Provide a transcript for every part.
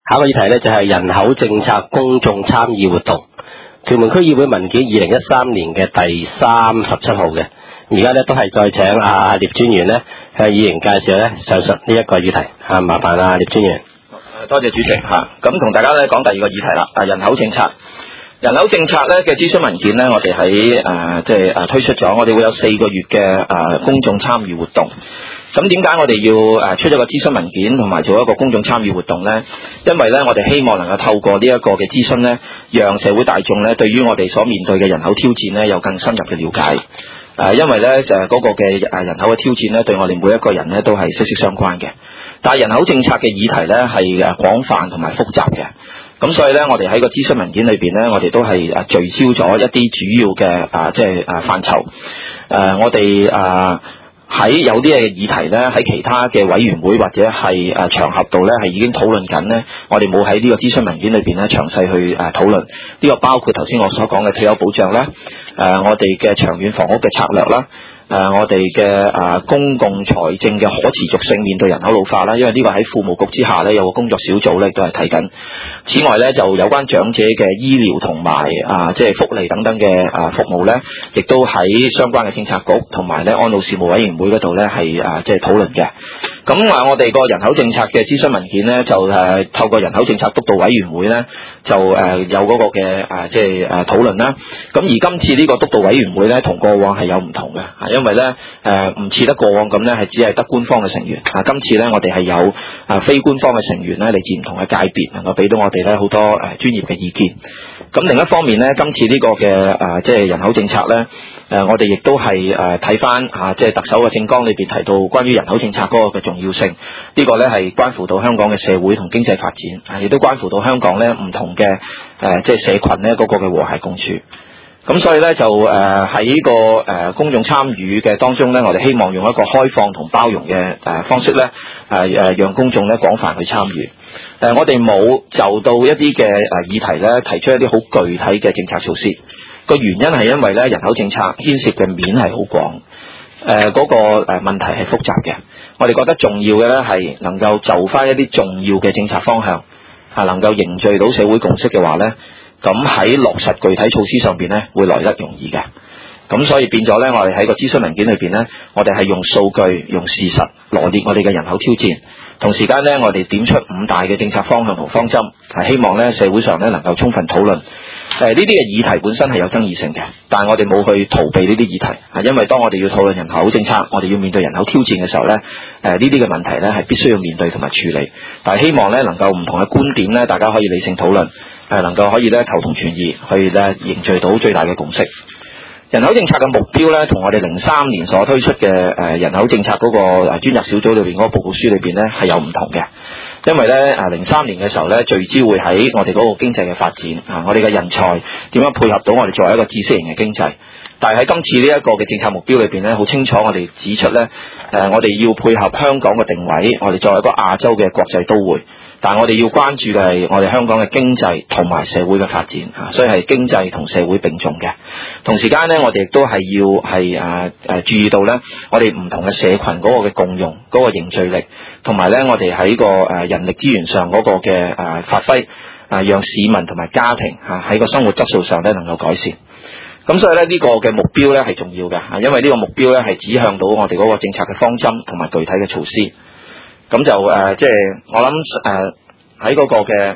下一個議題咧就係人口政策公眾參與活動。屯門區議會文件2013年嘅第37號嘅，而家咧都係再請聶專員咧向議員介紹咧上述呢一個議題。麻煩聶專員。 多謝主席嚇。咁同大家咧講第二個議題啦。人口政策。人口政策咧嘅諮詢文件咧，我哋喺推出咗，我哋會有4個月嘅公眾參與活動。咁點解我哋要出咗個諮詢文件同埋做一個公眾參與活動呢？因為咧，我哋希望能夠透過呢一個嘅諮詢咧，讓社會大眾咧對於我哋所面對嘅人口挑戰咧有更深入嘅了解。因為咧嗰個嘅人口嘅挑戰咧，對我哋每一個人咧都係息息相關嘅。但係人口政策嘅議題咧係廣泛同埋複雜嘅。咁所以咧，我哋喺個諮詢文件裏邊咧，我哋都係聚焦咗一啲主要嘅範疇。我哋喺有啲嘅議題咧，喺其他嘅委員會或者係場合度咧，係已經討論緊咧。我哋冇喺呢個諮詢文件裏邊咧詳細去討論。呢個包括頭先我所講嘅退休保障啦，我哋嘅長遠房屋嘅策略啦。我哋嘅公共財政嘅可持續性面對人口老化啦，因為呢個喺庫務局之下咧有個工作小組咧都係睇緊。此外咧，就有關長者嘅醫療同埋福利等等嘅服務咧，亦都喺相關嘅政策局同埋咧安老事務委員會嗰度咧係討論嘅。咁我哋個人口政策嘅諮詢文件咧，就透過人口政策督導委員會咧，就有嗰個嘅討論啦。咁而今次呢個督導委員會咧，同過往係有唔同嘅，因為咧唔似得過往咁咧，係只係得官方嘅成員。今次咧我哋係有非官方嘅成員咧，嚟自唔同嘅界別，能夠俾到我哋咧好多專業嘅意見。咁另一方面咧，今次呢個嘅人口政策咧，我哋亦都係睇翻特首嘅政綱裏邊提到關於人口政策嗰個嘅重要性。呢個咧係關乎到香港嘅社會同經濟發展，亦都關乎到香港咧唔同嘅社群咧嗰個嘅和諧共處。咁所以咧就喺個公眾參與嘅當中咧，我哋希望用一個開放同包容嘅方式咧，讓公眾咧廣泛去參與。我哋冇就到一啲嘅議題咧提出一啲好具體嘅政策措施。個原因係因為咧人口政策牽涉嘅面係好廣，嗰個問題係複雜嘅。我哋覺得重要嘅咧係能夠就翻一啲重要嘅政策方向，能夠凝聚到社會共識嘅話咧，咁喺落實具體措施上邊咧會來得容易嘅。咁所以變咗咧，我哋喺個諮詢文件裏邊咧，我哋係用數據、用事實羅列我哋嘅人口挑戰。同時間咧，我哋點出5大嘅政策方向同方針，係希望咧社會上咧能夠充分討論。呢啲嘅議題本身係有爭議性嘅，但係我哋冇去逃避呢啲議題，因為當我哋要討論人口政策，我哋要面對人口挑戰嘅時候咧，呢啲嘅問題咧係必須要面對同埋處理。但係希望咧能夠唔同嘅觀點咧，大家可以理性討論，能夠可以咧求同存異，去咧凝聚到最大嘅共識。人口政策嘅目標咧，同我哋03年所推出嘅人口政策嗰個專責小組裏邊嗰個報告書裏邊咧係有唔同嘅。因為咧03年嘅時候咧，聚焦會喺我哋嗰個經濟嘅發展，我哋嘅人才點樣配合到我哋作為一個知識型嘅經濟。但係喺今次呢一個嘅政策目標裏邊咧，好清楚我哋指出咧，我哋要配合香港嘅定位，我哋作為一個亞洲嘅國際都會。但係我哋要關注嘅係我哋香港嘅經濟同埋社會嘅發展，所以係經濟同社會並重嘅。同時間咧，我哋亦都係要注意到咧，我哋唔同嘅社群嗰個嘅共用、嗰個凝聚力，同埋咧我哋喺個人力資源上嗰個嘅發揮，讓市民同埋家庭喺個生活質素上咧能夠改善。咁所以咧呢個嘅目標咧係重要嘅，因為呢個目標咧係指向到我哋嗰個政策嘅方針同埋具體嘅措施。咁就我諗喺嗰個嘅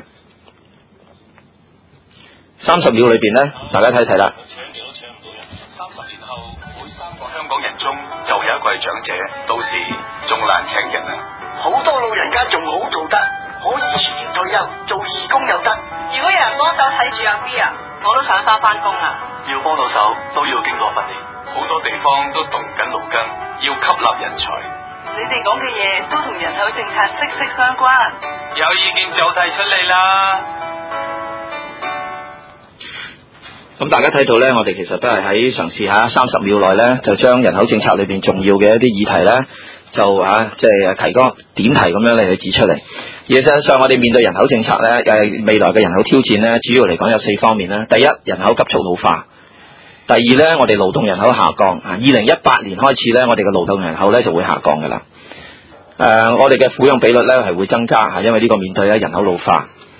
30秒裏邊咧，大家睇睇啦。 30年後，每3個香港人中就有一個係長者，到時仲難請人啊！ 好多老人家仲好做得，可以遲啲退休做義工又得。 如果有人幫手睇住阿 B 啊，我都想返工啊！ 要幫到手都要經過訓練，好多地方都動緊腦筋，要吸納人才。 你哋講嘅嘢都同人口政策息息相關， 有意見就提出嚟啦。 咁大家睇到咧，我哋其實都係喺嘗試下30秒內咧，就將人口政策裏邊重要嘅一啲議題咧，就提個點題咁樣嚟去指出嚟。而實際上，我哋面對人口政策咧，未來嘅人口挑戰咧，主要嚟講有4方面啦。第一，人口急速老化。第二咧，我哋勞動人口下降2018年開始咧，我哋嘅勞動人口咧就會下降㗎啦。我哋嘅撫養比率咧係會增加，因為呢個面對咧人口老化。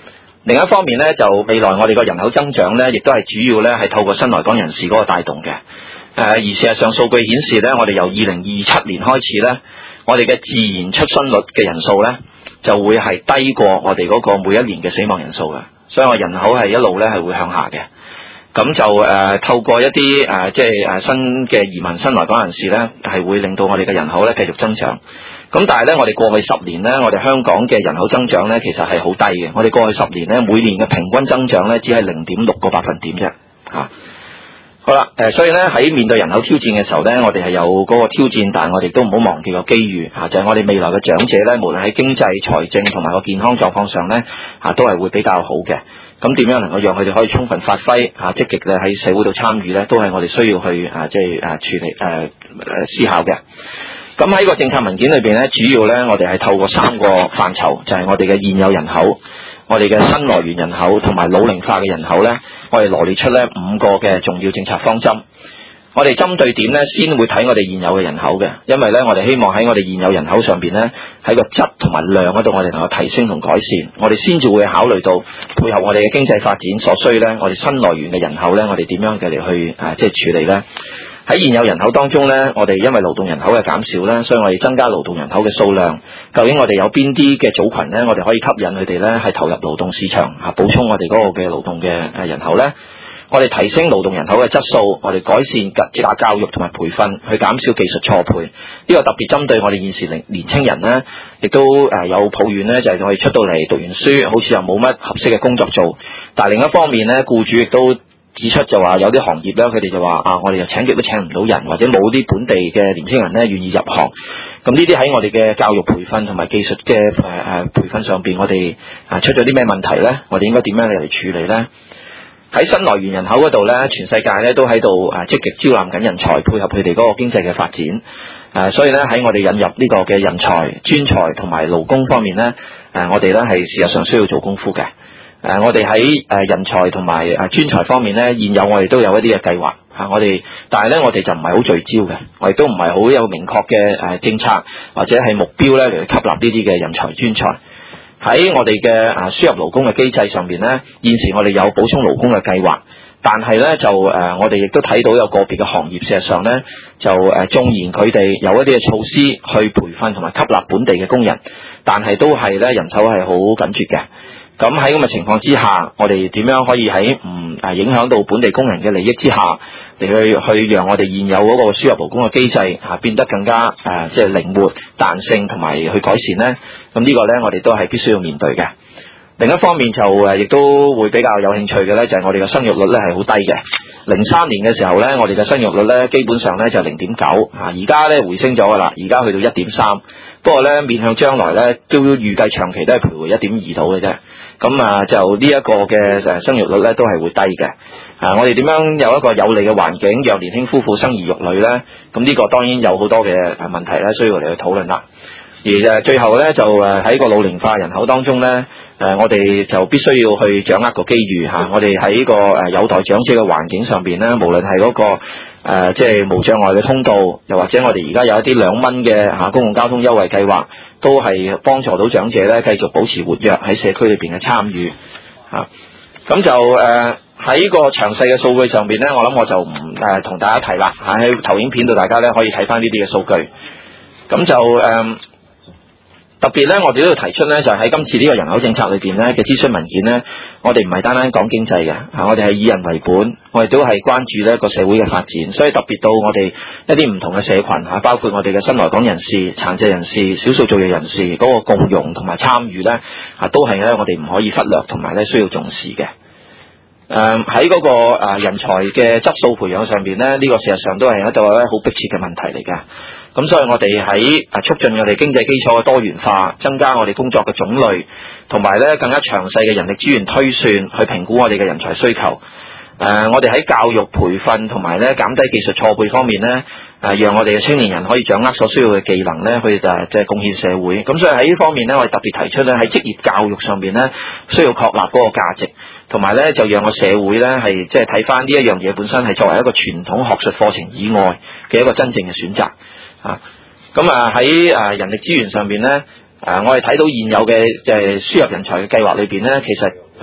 另一方面咧，就未來我哋個人口增長咧，亦都係主要咧係透過新來港人士嗰個帶動嘅。而事實上數據顯示咧，我哋由2027年開始咧，我哋嘅自然出生率嘅人數咧，就會係低過我哋嗰個每一年嘅死亡人數嘅，所以我人口係一路咧係會向下嘅。咁就透過一啲即係新嘅移民新來港人士咧，係會令到我哋嘅人口咧繼續增長。咁但係咧，我哋過去10年咧，我哋香港嘅人口增長咧，其實係好低嘅。我哋過去10年咧，每年嘅平均增長咧，只係0.6個百分點啫。嚇，好啦，所以咧喺面對人口挑戰嘅時候咧，我哋係有嗰個挑戰，但係我哋都唔好忘記個機遇嚇，就係我哋未來嘅長者咧，無論喺經濟、財政同埋個健康狀況上咧嚇，都係會比較好嘅。咁點樣能夠讓佢哋可以充分發揮嚇，積極咧喺社會度參與咧，都係我哋需要去即係處理思考嘅。咁喺個政策文件裏邊咧，主要咧我哋係透過3個範疇，就係我哋嘅現有人口、我哋嘅新來源人口同埋老齡化嘅人口咧，我哋羅列出咧5個嘅重要政策方針。我哋針對點咧，先會睇我哋現有嘅人口嘅，因為咧我哋希望喺我哋現有人口上邊咧，喺個質同埋量嗰度，我哋能夠提升同改善，我哋先至會考慮到配合我哋嘅經濟發展所需咧，我哋新來源嘅人口咧，我哋點樣嘅嚟去即係處理咧？喺現有人口當中咧，我哋因為勞動人口嘅減少咧，所以我哋增加勞動人口嘅數量。究竟我哋有邊啲嘅組群咧，我哋可以吸引佢哋咧係投入勞動市場補充我哋嗰個嘅勞動嘅人口咧？我哋提升勞動人口嘅質素，我哋改善教育同埋培訓，去減少技術錯配。呢個特別針對我哋現時年青人咧，亦都有抱怨咧，就係我哋出到嚟讀完書，好似又冇乜合適嘅工作做。但係另一方面咧，僱主亦都指出就話有啲行業咧，佢哋就話我哋又請極都請唔到人，或者冇啲本地嘅年青人咧願意入行。咁呢啲喺我哋嘅教育培訓同埋技術嘅培訓上邊，我哋出咗啲咩問題咧？我哋應該點樣嚟處理咧？喺新來源人口嗰度咧，全世界咧都喺度積極招攬緊人才，配合佢哋嗰個經濟嘅發展。所以咧喺我哋引入呢個嘅人才、專才同埋勞工方面咧，我哋咧係事實上需要做功夫嘅。我哋喺人才同埋專才方面咧，現有我哋都有一啲嘅計劃但係咧我哋就唔係好聚焦嘅，我亦都唔係好有明確嘅政策或者係目標咧嚟去吸納呢啲嘅人才專才。喺我哋嘅輸入勞工嘅機制上邊咧，現時我哋有補充勞工嘅計劃，但係咧就我哋亦都睇到有個別嘅行業，事實上咧就縱然佢哋有一啲嘅措施去培訓同埋吸納本地嘅工人，但係都係咧人手係好緊絀嘅。咁喺咁嘅情況之下，我哋點樣可以喺唔影響到本地工人嘅利益之下，嚟去讓我哋現有嗰個輸入勞工嘅機制變得更加即係靈活、彈性同埋去改善呢？咁呢個呢，我哋都係必須要面對嘅。另一方面就亦都會比較有興趣嘅呢，就係我哋嘅生育率呢係好低嘅。03年嘅時候呢，我哋嘅生育率呢基本上呢就0.9，而家呢回升咗噶啦，而家去到1.3。不過呢，面向將來呢，都預計長期都係徘徊1.2度嘅啫。咁就呢一個嘅生育率呢都係會低嘅。我哋點樣有一個有利嘅環境，讓年輕夫婦生兒育女呢？咁呢個當然有好多嘅問題呢，需要嚟去討論啦。而最後呢，就喺個老齡化人口當中呢，我哋就必須要去掌握個機遇嚇。我哋喺個有待長者嘅環境上邊呢，無論係嗰個即係無障礙嘅通道，又或者我哋而家有一啲2蚊嘅公共交通優惠計劃，都係幫助到長者呢繼續保持活躍喺社區裏邊嘅參與嚇。咁就喺個詳細嘅數據上邊呢，我諗我就唔同大家提啦嚇。喺投影片度大家呢可以睇翻呢啲嘅數據。咁就特別咧，我哋都要提出咧，就係喺今次呢個人口政策裏邊咧嘅諮詢文件咧，我哋唔係單單講經濟嘅，我哋係以人為本，我哋都係關注呢個社會嘅發展，所以特別到我哋一啲唔同嘅社群包括我哋嘅新來港人士、殘疾人士、少數族裔人士嗰個共融同埋參與咧，都係咧我哋唔可以忽略同埋咧需要重視嘅。喺嗰個人才嘅質素培養上邊咧，呢個事實上都係一個咧好迫切嘅問題嚟嘅。咁所以我哋喺促進我哋經濟基礎嘅多元化，增加我哋工作嘅種類，同埋咧更加詳細嘅人力資源推算，去評估我哋嘅人才需求。我哋喺教育培訓同埋咧減低技術錯配方面咧，讓我哋嘅青年人可以掌握所需要嘅技能咧，去即係貢獻社會。咁所以喺呢方面咧，我哋特別提出咧喺職業教育上邊咧，需要確立嗰個價值，同埋咧就讓個社會咧係即係睇翻呢一樣嘢本身係作為一個傳統學術課程以外嘅一個真正嘅選擇。咁喺人力資源上邊咧，我哋睇到現有嘅輸入人才嘅計劃裏邊咧，其實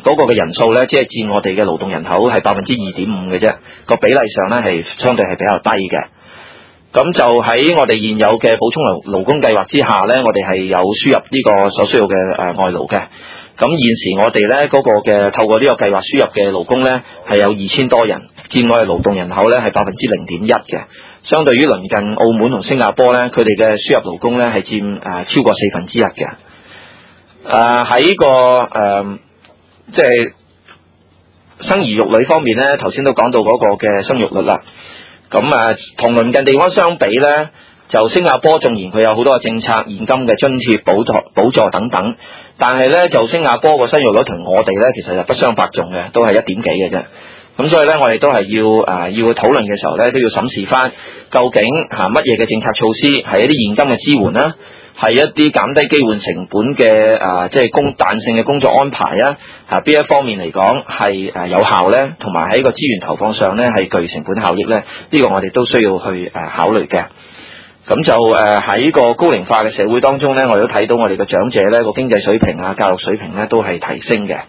嗰個嘅人數咧，只係佔我哋嘅勞動人口係2.5%嘅啫，個比例上咧係相對係比較低嘅。咁就喺我哋現有嘅補充勞工計劃之下咧，我哋係有輸入呢個所需要嘅外勞嘅。咁現時我哋咧嗰個嘅透過呢個計劃輸入嘅勞工咧係有2000多人，佔我哋勞動人口咧係0.1%嘅。相對於鄰近澳門同新加坡咧，佢哋嘅輸入勞工咧係佔超過1/4嘅。喺個即係生兒育女方面咧，頭先都講到嗰個嘅生育率啦。咁同鄰近地方相比咧，就新加坡縱然佢有好多嘅政策、現金嘅津貼、補助等等，但係咧就新加坡個生育率同我哋咧其實就不相伯仲嘅，都係1點幾嘅啫。咁所以咧，我哋都係要去討論嘅時候咧，都要審視翻究竟乜嘢嘅政策措施係一啲現金嘅支援啦，係一啲減低機會成本嘅即係彈性嘅工作安排啊，邊一方面嚟講係有效咧，同埋喺個資源投放上咧係具成本效益咧，呢個我哋都需要去考慮嘅。咁就喺個高齡化嘅社會當中咧，我哋都睇到我哋嘅長者咧個經濟水平啊、教育水平咧都係提升嘅。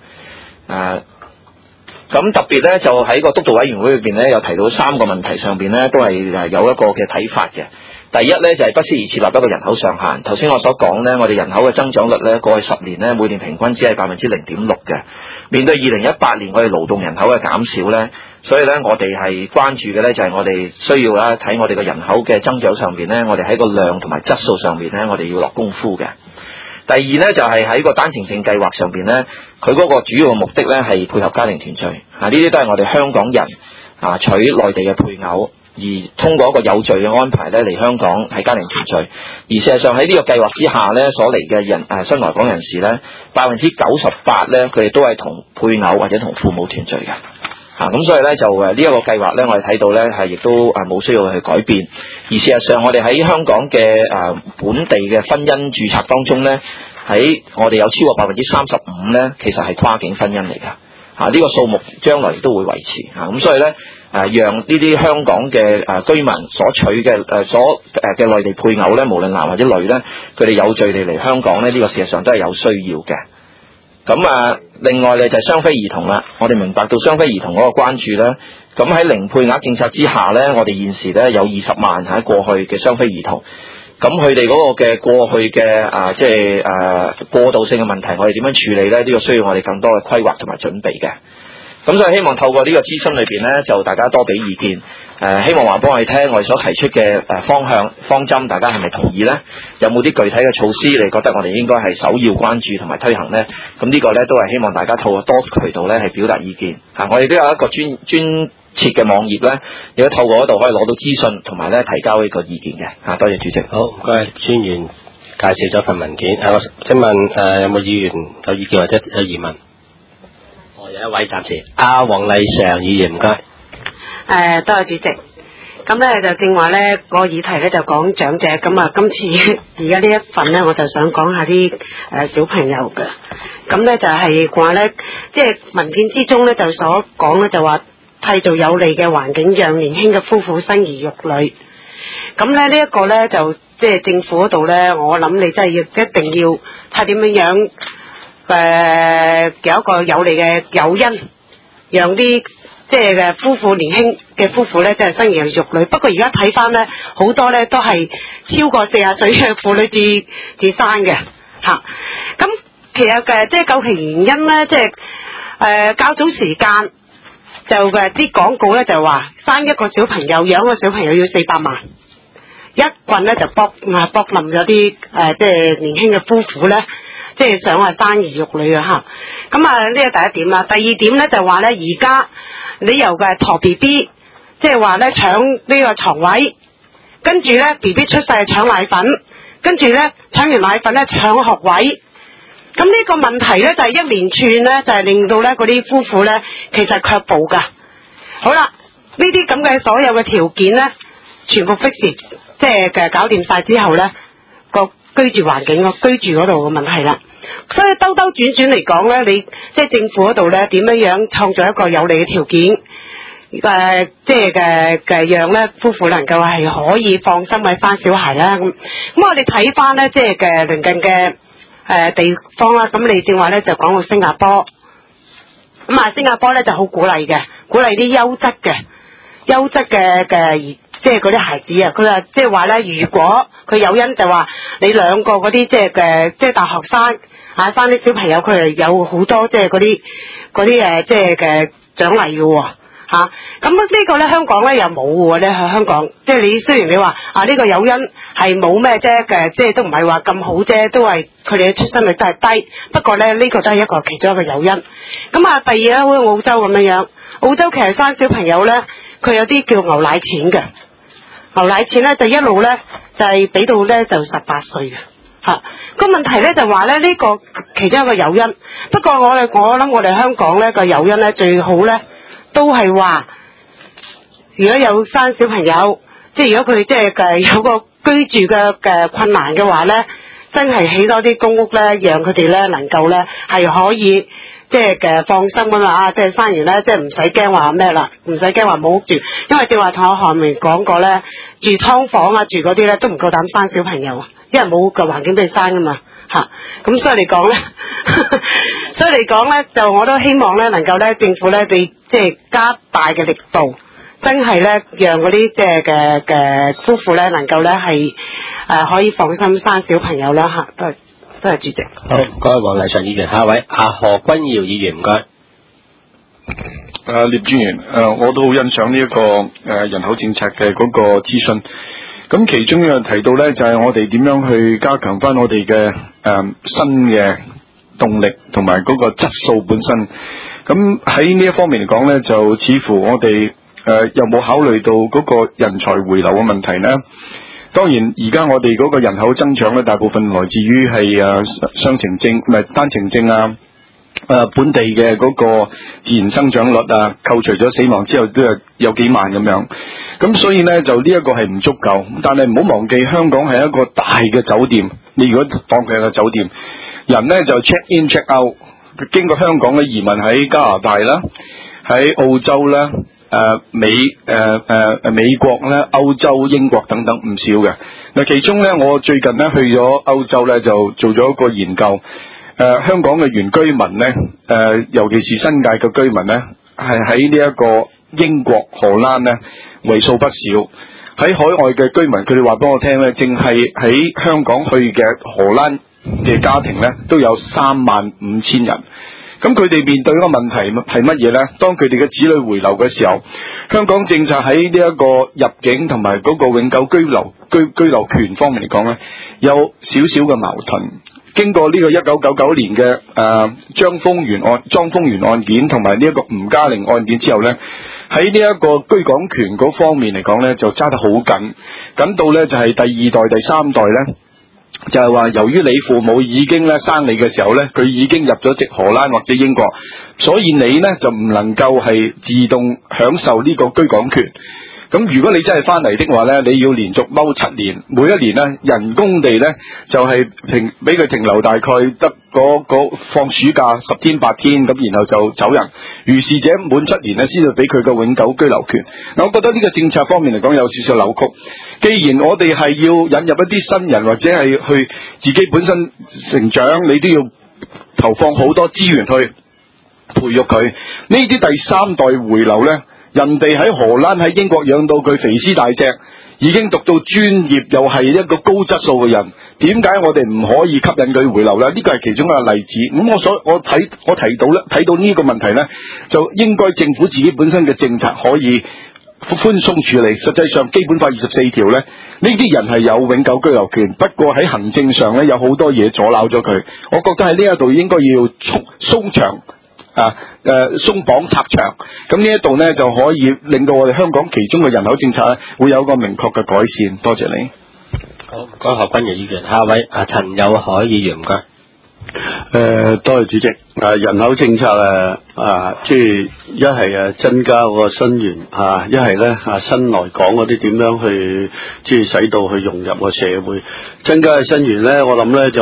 咁特別咧就喺個督導委員會裏邊咧，有提到3個問題上邊咧，都係有一個嘅睇法嘅。第一咧就係不適宜設立一個人口上限。頭先我所講咧，我哋人口嘅增長率咧過去10年咧每年平均只係0.6%嘅。面對2018年我哋勞動人口嘅減少咧，所以咧我哋係關注嘅咧就係我哋需要啦睇我哋嘅人口嘅增長上邊咧，我哋喺個量同埋質素上邊咧，我哋要落功夫嘅。第二咧就係喺個單程證計劃上邊咧，佢嗰個主要嘅目的咧係配合家庭團聚，呢啲都係我哋香港人娶內地嘅配偶，而通過一個有序嘅安排咧嚟香港係家庭團聚。而事實上喺呢個計劃之下咧，所嚟嘅人新來港人士咧98%咧，佢哋都係同配偶或者同父母團聚嘅。咁所以咧就呢一個計劃咧，我哋睇到咧係亦都冇需要去改變。而事實上，我哋喺香港嘅本地嘅婚姻註冊當中咧，喺我哋有超過35%咧，其實係跨境婚姻嚟㗎。呢個數目將來都會維持。咁所以咧讓呢啲香港嘅居民所娶嘅嘅內地配偶咧，無論男或者女咧，佢哋有序地嚟香港咧，呢個事實上都係有需要嘅。咁另外咧就係雙非兒童啦。我哋明白到雙非兒童嗰個關注咧，咁喺零配額政策之下咧，我哋現時咧有20萬喺過去嘅雙非兒童。咁佢哋嗰個嘅過去嘅即係過渡性嘅問題，我哋點樣處理咧？呢個需要我哋更多嘅規劃同埋準備嘅。咁所以希望透過呢個諮詢裏邊咧，就大家多俾意見，希望話幫我哋聽我哋所提出嘅方向方針，大家係咪同意咧？有冇啲具體嘅措施，你覺得我哋應該係首要關注同埋推行咧？咁呢個咧都係希望大家透過多渠道咧係表達意見。我哋都有一個專設嘅網頁咧，亦都透過嗰度可以攞到資訊同埋咧提交呢個意見嘅。多謝主席。 好，唔該，專員介紹咗份文件。我請問有冇議員有意見或者有疑問？有一位暫時，黃麗嫦議員，唔該。 多謝主席。咁咧就正話咧個議題咧就講長者，咁今次而家呢一份咧我就想講下啲小朋友嘅。咁咧就係話咧，即係文件之中咧就所講咧就話締造有利嘅環境，讓年輕嘅夫婦生兒育女。咁咧呢一個咧就即係政府嗰度咧，我諗你真係一定要睇點樣有一個有利嘅誘因，讓啲即係嘅夫婦年輕嘅夫婦咧，即係生兒育女。不過而家睇翻咧，好多咧都係超過40歲嘅婦女至生嘅嚇。咁其實即係究其原因咧，即係較早時間就啲廣告咧就話生一個小朋友養個小朋友要400萬，一棍咧就搏冧咗啲即係年輕嘅夫婦咧。即係想話生兒育女啊嚇，咁呢個第一點啦。第二點咧就話咧，而家你由嘅陀 B B， 即係話咧搶呢個床位，跟住咧 B B 出世搶奶粉，跟住咧搶完奶粉咧搶學位。咁呢個問題咧就係一連串咧，就係令到咧嗰啲夫婦咧其實卻步㗎。好啦，呢啲咁嘅所有嘅條件咧，全部 fix 即係搞掂晒之後咧個居住環境居住嗰度嘅問題啦，所以兜兜轉轉嚟講咧，你即係政府嗰度咧點樣創造一個有利嘅條件，即係嘅讓咧夫婦能夠係可以放心去生小孩啦。咁我哋睇翻咧即係嘅鄰近嘅地方啦，咁你正話咧就講到新加坡， 咁啊，新加坡咧就好鼓勵嘅，鼓勵啲優質嘅即係嗰啲孩子啊，佢話即係話咧，如果佢有因就話你兩個嗰啲即係大學生啊，生啲小朋友，佢係有好多即係嗰啲即係嘅獎勵嘅喎嚇。咁呢個咧香港咧又冇嘅喎咧，喺香港即係你雖然你話啊呢個誘因係冇咩啫嘅，即係都唔係話咁好啫，都係佢哋嘅出生率都係低。不過咧呢個都係一個其中一個誘因。咁啊，第二咧好似澳洲咁樣，澳洲其實生小朋友咧，佢有啲叫牛奶錢嘅。牛奶錢咧就一路咧就係俾到咧就18歲嘅嚇。個問題咧就話咧呢個其中一個誘因。不過我諗我哋香港咧個誘因咧最好咧都係話，如果有生小朋友，即係如果佢即係有個居住嘅困難嘅話咧，真係起多啲公屋咧，讓佢哋咧能夠咧係可以。即係放心㗎嘛，即係生完咧，即係唔使驚話咩啦，唔使驚話冇屋住，因為正話同我韓明講過咧，住劏房啊，住嗰啲咧都唔夠膽生小朋友啊，因為冇個環境俾你生㗎嘛嚇。咁所以嚟講咧，就我都希望咧能夠咧政府咧俾即係加大嘅力度，真係咧讓嗰啲即係嘅夫婦咧能夠咧係可以放心生小朋友啦嚇。都係主席。 好，唔該，黃麗祥議員。下一位何君堯議員，唔該。 聶專員，我都好欣賞呢一個人口政策嘅嗰個諮詢。咁其中有提到咧，就係我哋點樣去加強翻我哋嘅新嘅動力同埋嗰個質素本身。咁喺呢一方面嚟講咧，就似乎我哋有冇考慮到嗰個人才回流嘅問題呢？當然，而家我哋嗰個人口增長咧，大部分來自於係雙程證，唔係單程證啊，本地嘅嗰個自然生長率啊，扣除咗死亡之後，都有幾萬咁樣。咁所以咧，就呢一個係唔足夠。但係唔好忘記，香港係一個大嘅酒店。你如果當佢係個酒店，人咧就 check in check out，經過香港嘅移民喺加拿大啦，喺澳洲啦。美國咧、歐洲、英國等等唔少嘅。嗱，其中咧，我最近咧去咗歐洲咧，就做咗一個研究。香港嘅原居民咧，尤其是新界嘅居民咧，係喺呢一個英國、荷蘭咧為數不少。喺海外嘅居民，佢哋話俾我聽咧，淨係喺香港去嘅荷蘭嘅家庭咧，都有35000人。咁佢哋面對一個問題係乜嘢呢？當佢哋嘅子女回流嘅時候，香港政策喺呢一個入境同埋嗰個永久居留權方面嚟講呢，有少少嘅矛盾。經過呢個1999年嘅莊豐源案件同埋呢一個吳嘉玲案件之後呢，喺呢一個居港權嗰方面嚟講呢，就揸得好緊到呢就係第2代、第3代呢。就係話，由於你父母已經咧生你嘅時候咧，佢已經入咗籍荷蘭或者英國，所以你咧就唔能夠係自動享受呢個居港權。咁如果你真係翻嚟的話咧，你要連續踎7年，每一年咧人工地咧就係俾佢停留大概得嗰放暑假10天8天，咁然後就走人。如是者滿7年咧先至俾佢個永久居留權。嗱，我覺得呢個政策方面嚟講有少少扭曲。既然我哋係要引入一啲新人或者係去自己本身成長，你都要投放好多資源去培育佢。呢啲第3代回流呢，人哋喺荷蘭喺英國養到佢肥屍大隻，已經讀到專業，又係一個高質素嘅人，點解我哋唔可以吸引佢回流呢？呢個係其中一個例子。咁我睇到呢個問題呢，就應該政府自己本身嘅政策可以寬鬆處理。實際上基本法24條呢，呢啲人係有永久居留權，不過喺行政上呢，有好多嘢阻撓咗佢。我覺得喺呢一度應該要鬆綁拆牆，咁呢一度呢，就可以令到我哋香港其中嘅人口政策呢，會有一個明確嘅改善。多謝你。 好，唔該何君堯議員。下一位陳友凱議員，唔該。 多謝主席。人口政策即係一係增加個新源一係咧新來港嗰啲點樣去即係使到去融入個社會。增加嘅新源咧，我諗咧就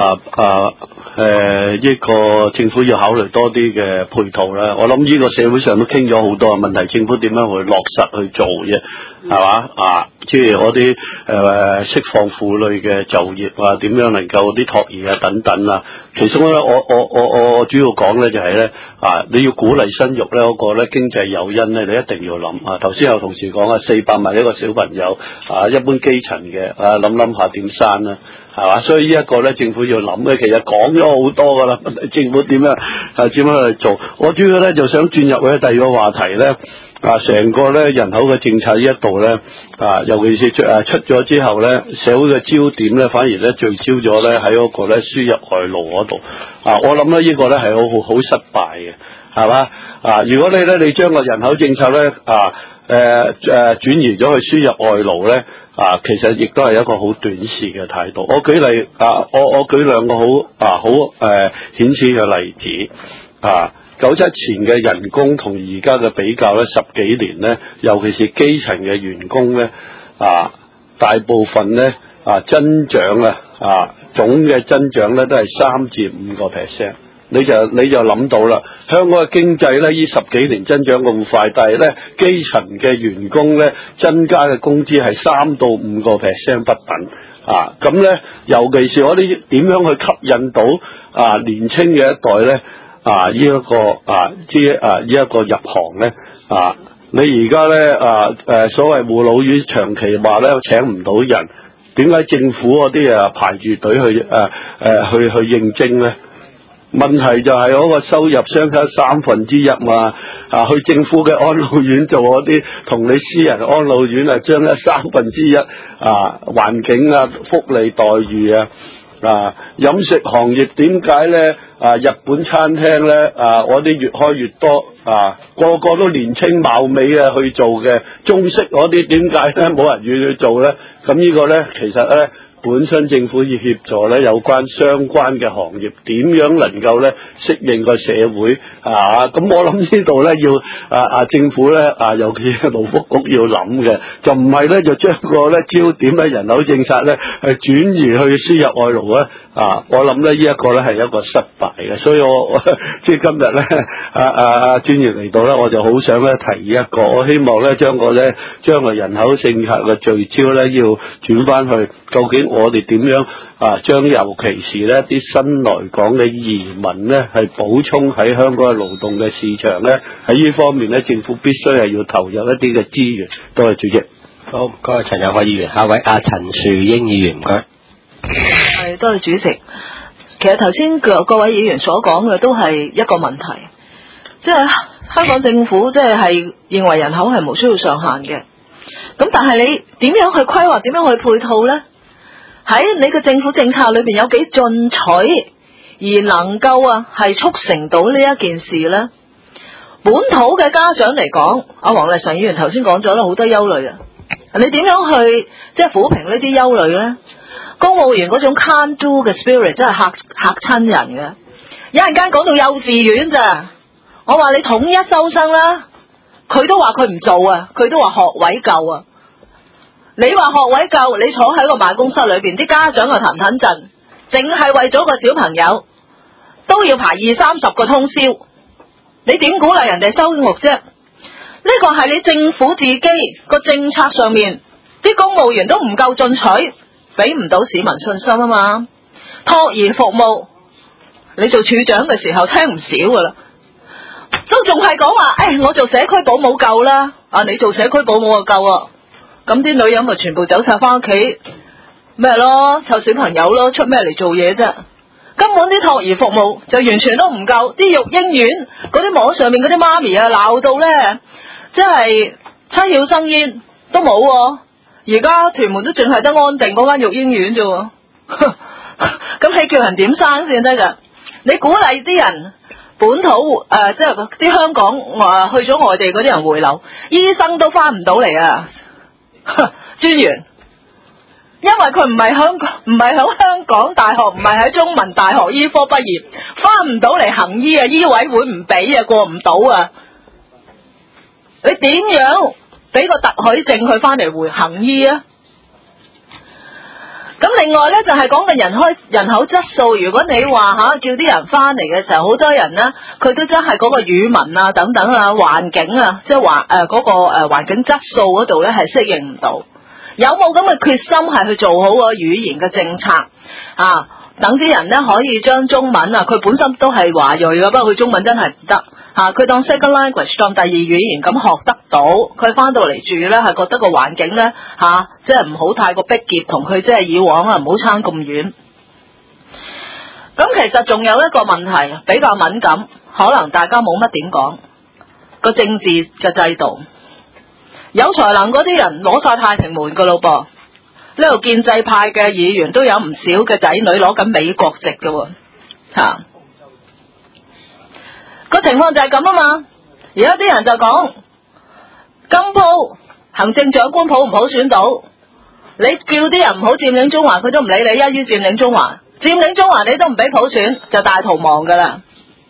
一個政府要考慮多啲嘅配套啦。我諗呢個社會上都傾咗好多問題，政府點樣去落實去做啫？係嘛即係嗰啲釋放婦女嘅就業點樣能夠啲托兒等等啊。其實我我主要講咧就係咧你要鼓勵生育咧嗰個咧經濟誘因咧，你一定要諗頭先有同事講400萬一個小朋友一般基層嘅諗下點生啦，係嘛？所以呢一個咧政府要諗嘅，其實講咗好多噶啦，政府點樣去做？我主要咧就想轉入去第二個話題咧。成個咧人口嘅政策呢一度咧，尤其是出咗之後咧，社會嘅焦點咧，反而咧聚焦咗咧喺嗰個咧輸入外勞嗰度。我諗咧呢個咧係好失敗嘅，係嘛？如果你將個人口政策咧轉移咗去輸入外勞咧，其實亦都係一個好短視嘅態度。我舉例我舉兩個好顯淺嘅例子97前嘅人工同而家嘅比較咧，10幾年咧，尤其是基層嘅員工咧，大部分咧增長總嘅增長咧都係3至5%。你就諗到啦，香港嘅經濟咧呢10幾年增長咁快，但係咧基層嘅員工咧增加嘅工資係3到5%不等。咁咧尤其是我哋點樣去吸引到年青嘅一代咧？呢一個入行咧，你而家咧所謂護老院長期話咧請唔到人，點解政府嗰啲排住隊去應徵咧？問題就係嗰個收入相差1/3嘛，去政府嘅安老院做嗰啲，同你私人安老院將1/3環境福利待遇飲食行業點解咧？日本餐廳咧，我啲越開越多，個個都年青貌美去做嘅。中式嗰啲點解咧冇人願意去做咧？咁呢個咧其實咧本身政府要協助咧有關相關嘅行業點樣能夠咧適應個社會咁我諗呢度咧要政府咧尤其係勞福局要諗嘅，就唔係咧就將個咧焦點咧人口政策咧轉移去輸入外勞咧我諗咧呢一個咧係一個失敗嘅，所以我即係今日咧專員嚟到咧，我就好想咧提一個，我希望咧將個人口政策嘅聚焦咧要轉翻去究竟我哋點樣將尤其是咧啲新來港嘅移民咧係補充喺香港嘅勞動嘅市場咧，喺呢方面咧政府必須係要投入一啲嘅資源。多謝主席。 好，唔該陳友凱議員，下位陳樹英議員，唔該。 係，多謝主席。其實頭先各位議員所講嘅都係一個問題，即係香港政府即係認為人口係無需要上限嘅，咁但係你點樣去規劃，點樣去配套呢？喺你嘅政府政策裏邊有幾進取，而能夠係促成到呢一件事呢？本土嘅家長嚟講，黃麗嫦議員頭先講咗啦，好多憂慮你點樣去即係撫平呢啲憂慮呢？公務員嗰種 can do 嘅 spirit 真係嚇親人嘅。有陣間講到幼稚園咋，我話你統一收生啦，佢都話佢唔做佢都話學位夠你話學位夠，你坐喺個辦公室裏邊，啲家長騰震，淨係為咗個小朋友都要排20-30個通宵，你點鼓勵人哋收育啫？呢個係你政府自己個政策上面，啲公務員都唔夠進取，俾唔到市民信心啊嘛。託兒服務，你做處長嘅時候聽唔少噶啦，都仲係講話，我做社區保姆夠啦，你做社區保姆就夠咁啲女人咪全部走晒翻屋企咩咯，湊小朋友咯，出咩嚟做嘢啫？根本啲託兒服務就完全都唔夠，啲育嬰院嗰啲網上面嗰啲媽咪鬧到咧，真係七竅生煙都冇而家屯門都淨係得安定嗰間育嬰院啫，咁你叫人點生先得噶？你鼓勵啲人本土即係啲香港去咗外地嗰啲人回流，醫生都翻唔到嚟專員，因為佢唔係響香港大學，唔係喺中文大學醫科畢業，翻唔到嚟行醫醫委會唔俾過唔到你點樣俾個特許證佢翻嚟行醫咁另外呢，就係講嘅人口質素，如果你話叫啲人翻嚟嘅時候，好多人呢，佢都真係嗰個語文等等環境即係話嗰個環境質素嗰度呢係適應唔到，有冇咁嘅決心係去做好個語言嘅政策等啲人咧可以將中文啊，佢本身都係華裔嘅，不過佢中文真係唔得嚇，佢當 second language 當第二語言咁學得到，佢翻到嚟住咧係覺得個環境咧嚇，即係唔好太過逼傑，同佢即係以往啊唔好差咁遠。咁其實仲有一個問題比較敏感，可能大家冇乜點講，個政治嘅制度，有才能嗰啲人攞晒太平門噶咯噃。呢度建制派嘅議員都有唔少嘅仔女攞緊美國籍嘅喎，個情況就係咁啊嘛。而家啲人就講今鋪行政長官普唔普選到，你叫啲人唔好佔領中環，佢都唔理你，一於佔領中環，佔領中環你都唔俾普選，就大逃亡噶啦。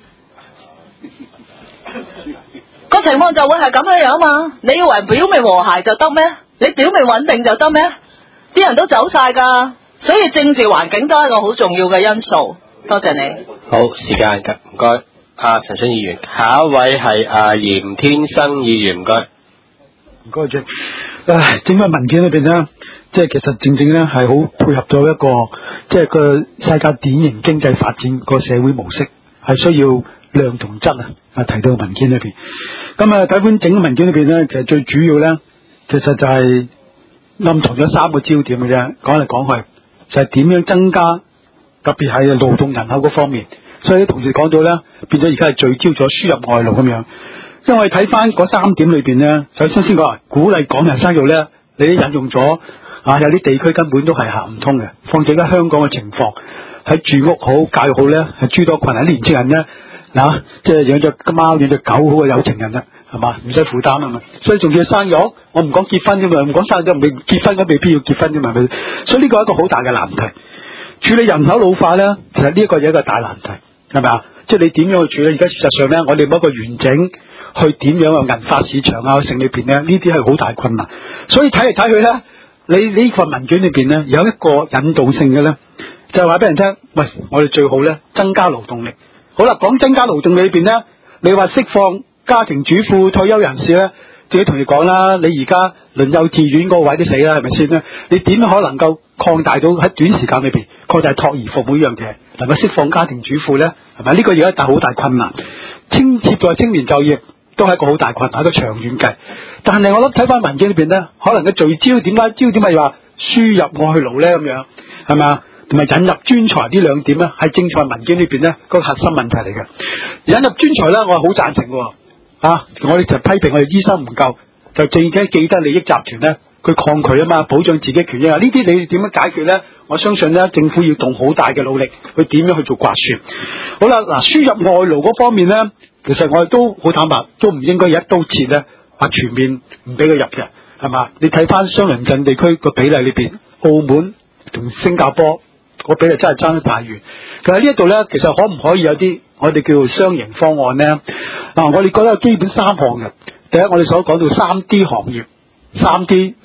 個情況就會係咁樣樣嘛。你以為表面和諧就得咩？你表面穩定就得咩？啲人都走晒噶，所以政治環境都係一個好重要嘅因素。多謝你。 好，時間㗎，唔該。陳信議員，下一位係嚴天生議員，唔該。 唔該主席。整個文件裏邊呢，即係其實正正咧係好配合咗一個即係個世界典型經濟發展個社會模式，係需要量同質啊提到文件裏邊。咁睇翻整個文件裏邊咧，其實最主要咧，其實就係暗藏咗3個焦點嘅啫，講嚟講去就係點樣增加，特別係勞動人口嗰方面。所以同時講到咧，變咗而家係聚焦咗輸入外勞咁樣。因為我哋睇翻嗰3點裏邊咧，首先講鼓勵港人生育咧，你都引用咗有啲地區根本都係行唔通嘅。況且而家香港嘅情況喺住屋好、教育好咧，係諸多困難。年青人咧即係養隻貓、養隻狗好過有情人啦，係嘛？唔使負擔啊嘛。所以仲要生育，我唔講結婚啫嘛，唔講生育都未結婚，都未必要結婚啫嘛，係咪？所以呢個係一個好大嘅難題。處理人口老化咧，其實呢一個係一個大難題，係咪啊？即係你點樣去處理？而家事實上咧，我哋冇一個完整去點樣啊銀發市場啊城裏邊咧，呢啲係好大困難。所以睇嚟睇去咧，你呢份文件裏邊咧有一個引導性嘅咧，就係話俾人聽，喂，我哋最好咧增加勞動力。好啦，講增加勞動力裏邊咧，你話釋放家庭主婦、退休人士咧，自己同你講啦，你而家輪幼稚園嗰個位都死啦，係咪先咧？你點可能夠擴大到喺短時間裏邊擴大托兒服務呢樣嘢，能夠釋放家庭主婦咧？係咪呢個而家大好大困難？協助青年就業都係一個好大困難，一個長遠計。但係我諗睇翻文件裏邊咧，可能嘅聚焦點解焦點係話輸入外勞咧咁樣，係咪啊？同埋引入專才呢兩點咧，係政策文件裏邊咧個核心問題嚟嘅。引入專才咧，我係好贊成嘅。我哋就批評我哋醫生唔夠，就正正既得利益集團咧，佢抗拒啊嘛，保障自己權益啊。呢啲你點樣解決咧？我相信咧，政府要動好大嘅努力去點樣去做刮算。好啦，嗱，輸入外勞嗰方面咧，其實我哋都好坦白，都唔應該一刀切咧，話全面唔俾佢入嘅，係嘛？你睇翻相鄰近地區個比例裏邊，澳門同新加坡個比例真係爭得太遠。其實呢一度咧，其實可唔可以有啲我哋叫做雙贏方案咧？我哋覺得基本3項嘅。第一，我哋所講到3D 行業，3D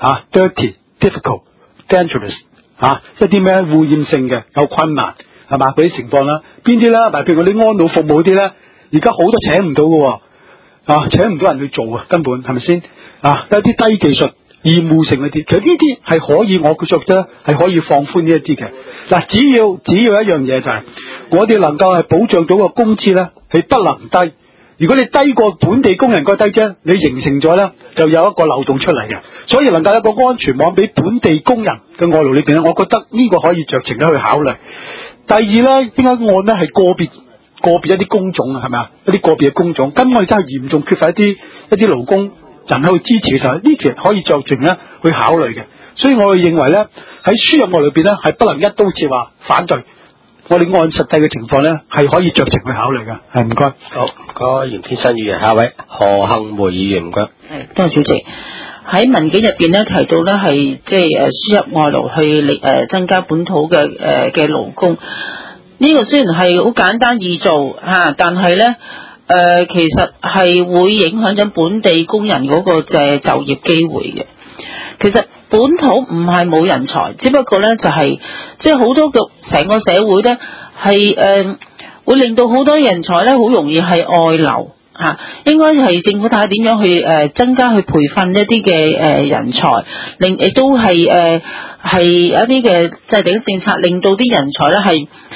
dirty、difficult、dangerous 一啲咩污染性嘅有困難係嘛嗰啲情況啦。邊啲咧？譬如嗰啲安老服務啲咧，而家好多請唔到嘅，請唔到人去做啊，根本係咪先？有啲低技術、厭惡性嗰啲，其實呢啲係可以，我覺得係可以放寬呢一啲嘅。嗱，只要一樣嘢就係，我哋能夠係保障到個工資咧，係不能低。如果你低過本地工人個低啫，你形成咗咧，就有一個漏洞出嚟嘅。所以能夠有一個安全網俾本地工人嘅外勞裏邊咧，我覺得呢個可以酌情咧去考慮。第二咧，應該按咧係個別一啲工種啊，係咪啊？一啲個別嘅工種，咁我哋真係嚴重缺乏一啲勞工人口去支持嘅時候，呢其實可以酌情咧去考慮嘅。所以我哋認為咧，喺輸入外裏邊咧係不能一刀切話反對。我哋按實際嘅情況咧，係可以酌情去考慮嘅。係，唔該。 好，唔該，袁天生議員，下一位何幸梅議員，唔該。 多謝主席。喺文件入邊咧提到咧係即係輸入外勞去增加本土嘅勞工。呢個雖然係好簡單易做但係咧其實係會影響咗本地工人嗰個就業機會嘅。其實本土唔係冇人才，只不過咧就係即係好多個成個社會咧係會令到好多人才咧好容易係外流應該係政府睇下點樣去增加去培訓一啲嘅人才，亦都係有一啲嘅制定政策，令到啲人才咧係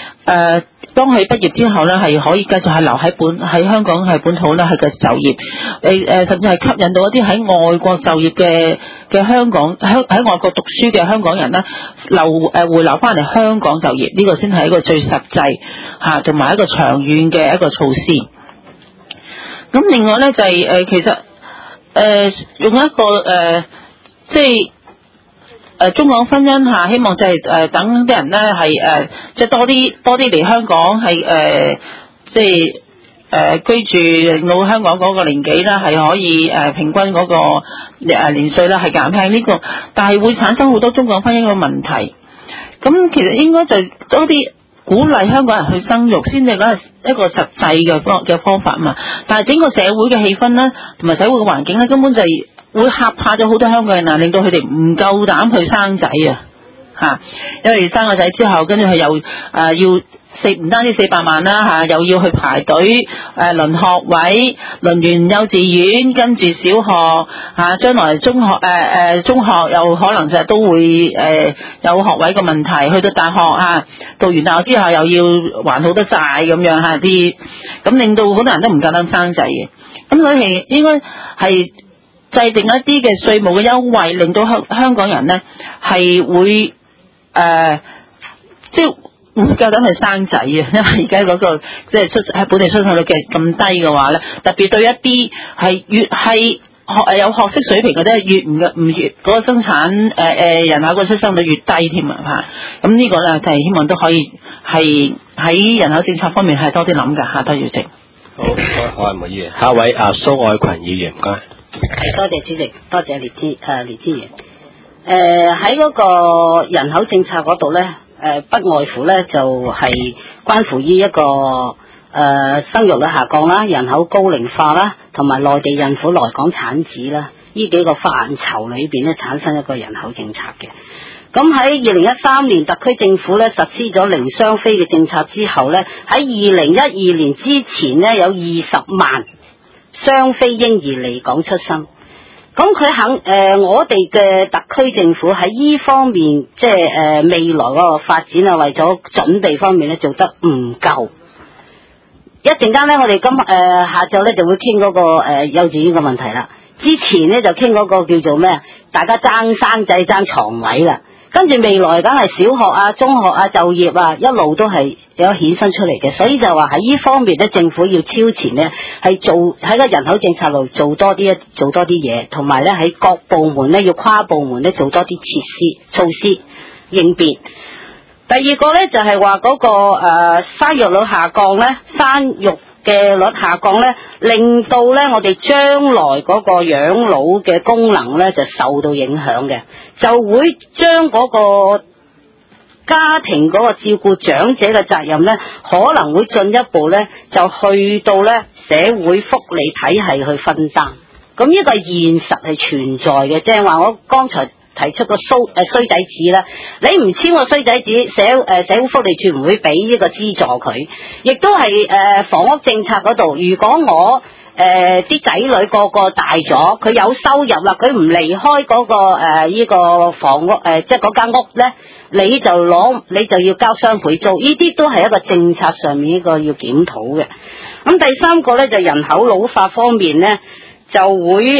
當佢畢業之後咧，係可以繼續係留喺香港係本土咧，係繼續就業，甚至係吸引到一啲喺外國就業嘅香港喺外國讀書嘅香港人咧，回流翻嚟香港就業，呢個先係一個最實際嚇，同埋一個長遠嘅一個措施。咁另外咧就係其實用一個即係。中港婚姻下，希望就係等啲人咧係即係多啲嚟香港係即係居住，令到香港嗰個年紀咧係可以平均嗰個年歲咧係減輕呢個，但係會產生好多中港婚姻嘅問題。咁其實應該就多啲鼓勵香港人去生育，先至係一個實際嘅方法嘛。但係整個社會嘅氣氛咧，同埋社會嘅環境咧，根本就係會嚇怕咗好多香港人啊，令到佢哋唔夠膽去生仔啊，因為生個仔之後，跟住佢又要唔單止400萬啦又要去排隊輪學位，輪完幼稚園，跟住小學將來中學又可能就都會有學位嘅問題，去到大學讀完大學之後又要還好多債咁樣啲，咁令到好多人都唔夠膽生仔嘅，咁所以應該係制定一啲嘅稅務嘅優惠，令到香港人咧係會即係會夠膽去生仔啊！因為而家嗰個即係喺本地出生率嘅咁低嘅話咧，特別對一啲係越係有學識水平嘅咧，越嗰個生產人口個出生率越低添啊！咁呢個咧就係希望都可以係喺人口政策方面係多啲諗㗎嚇，多謝主席。 好，好啊，毛議員，下一位蘇愛群議員，唔該。 多謝主席，多謝列資源。喺嗰個人口政策嗰度咧，不外乎咧就係關乎於一個生育率下降啦、人口高齡化啦，同埋內地孕婦來港產子啦，呢幾個範疇裏邊咧產生一個人口政策嘅。咁喺2013年，特區政府咧實施咗零雙非嘅政策之後咧，喺2012年之前咧有20萬雙非嬰兒離港出生，咁佢我哋嘅特區政府喺依方面，即係未來嗰個發展啊，為咗準備方面咧做得唔夠。一陣間咧，我哋下晝咧就會傾嗰個幼稚園嘅問題啦。之前咧就傾嗰個叫做咩，大家爭生仔爭床位啦。跟住未來梗係小學啊、中學啊、就業啊，一路都係有衍生出嚟嘅，所以就話喺呢方面咧，政府要超前咧，係喺個人口政策度做多啲嘢，同埋咧喺各部門咧要跨部門咧做多啲措施應變。第二個咧就係話嗰個生育率下降咧，生育嘅率下降咧，令到咧我哋將來嗰個養老嘅功能咧就受到影響嘅，就會將嗰個家庭嗰個照顧長者嘅責任咧，可能會進一步咧就去到咧社會福利體系去分擔。咁呢個現實係存在嘅，即係話我剛才提出個衰仔紙啦，你唔簽個衰仔紙，社會福利處唔會俾呢個資助佢，亦都係房屋政策嗰度，如果我啲仔女個個大咗，佢有收入啦，佢唔離開嗰個呢個房屋即係嗰間屋咧，你就要交雙倍租，呢啲都係一個政策上面一個要檢討嘅。咁第三個咧就人口老化方面咧，就會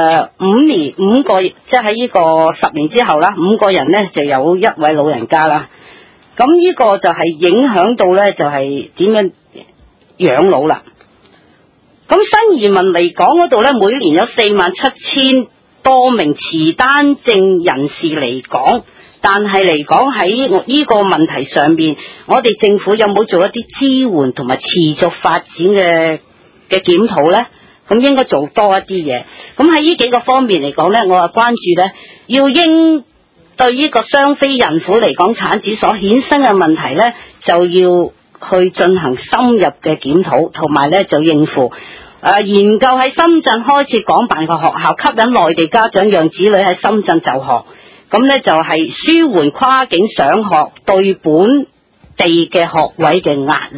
5個，即係喺呢個10年之後啦，5個人咧就有1位老人家啦。咁呢個就係影響到咧，就係點樣養老啦。咁新移民嚟港嗰度咧，每年有47000多名持單證人士嚟港，但係嚟講喺呢個問題上面，我哋政府有冇做一啲支援同埋持續發展嘅檢討咧？咁應該做多一啲嘢。咁喺呢幾個方面嚟講咧，我係關注咧，要應對呢個雙非孕婦嚟港產子所衍生嘅問題咧，就要去進行深入嘅檢討，同埋咧就應付研究喺深圳開設廣辦嘅學校，吸引內地家長讓子女喺深圳就學。咁咧就係舒緩跨境上學對本地嘅學位嘅壓力。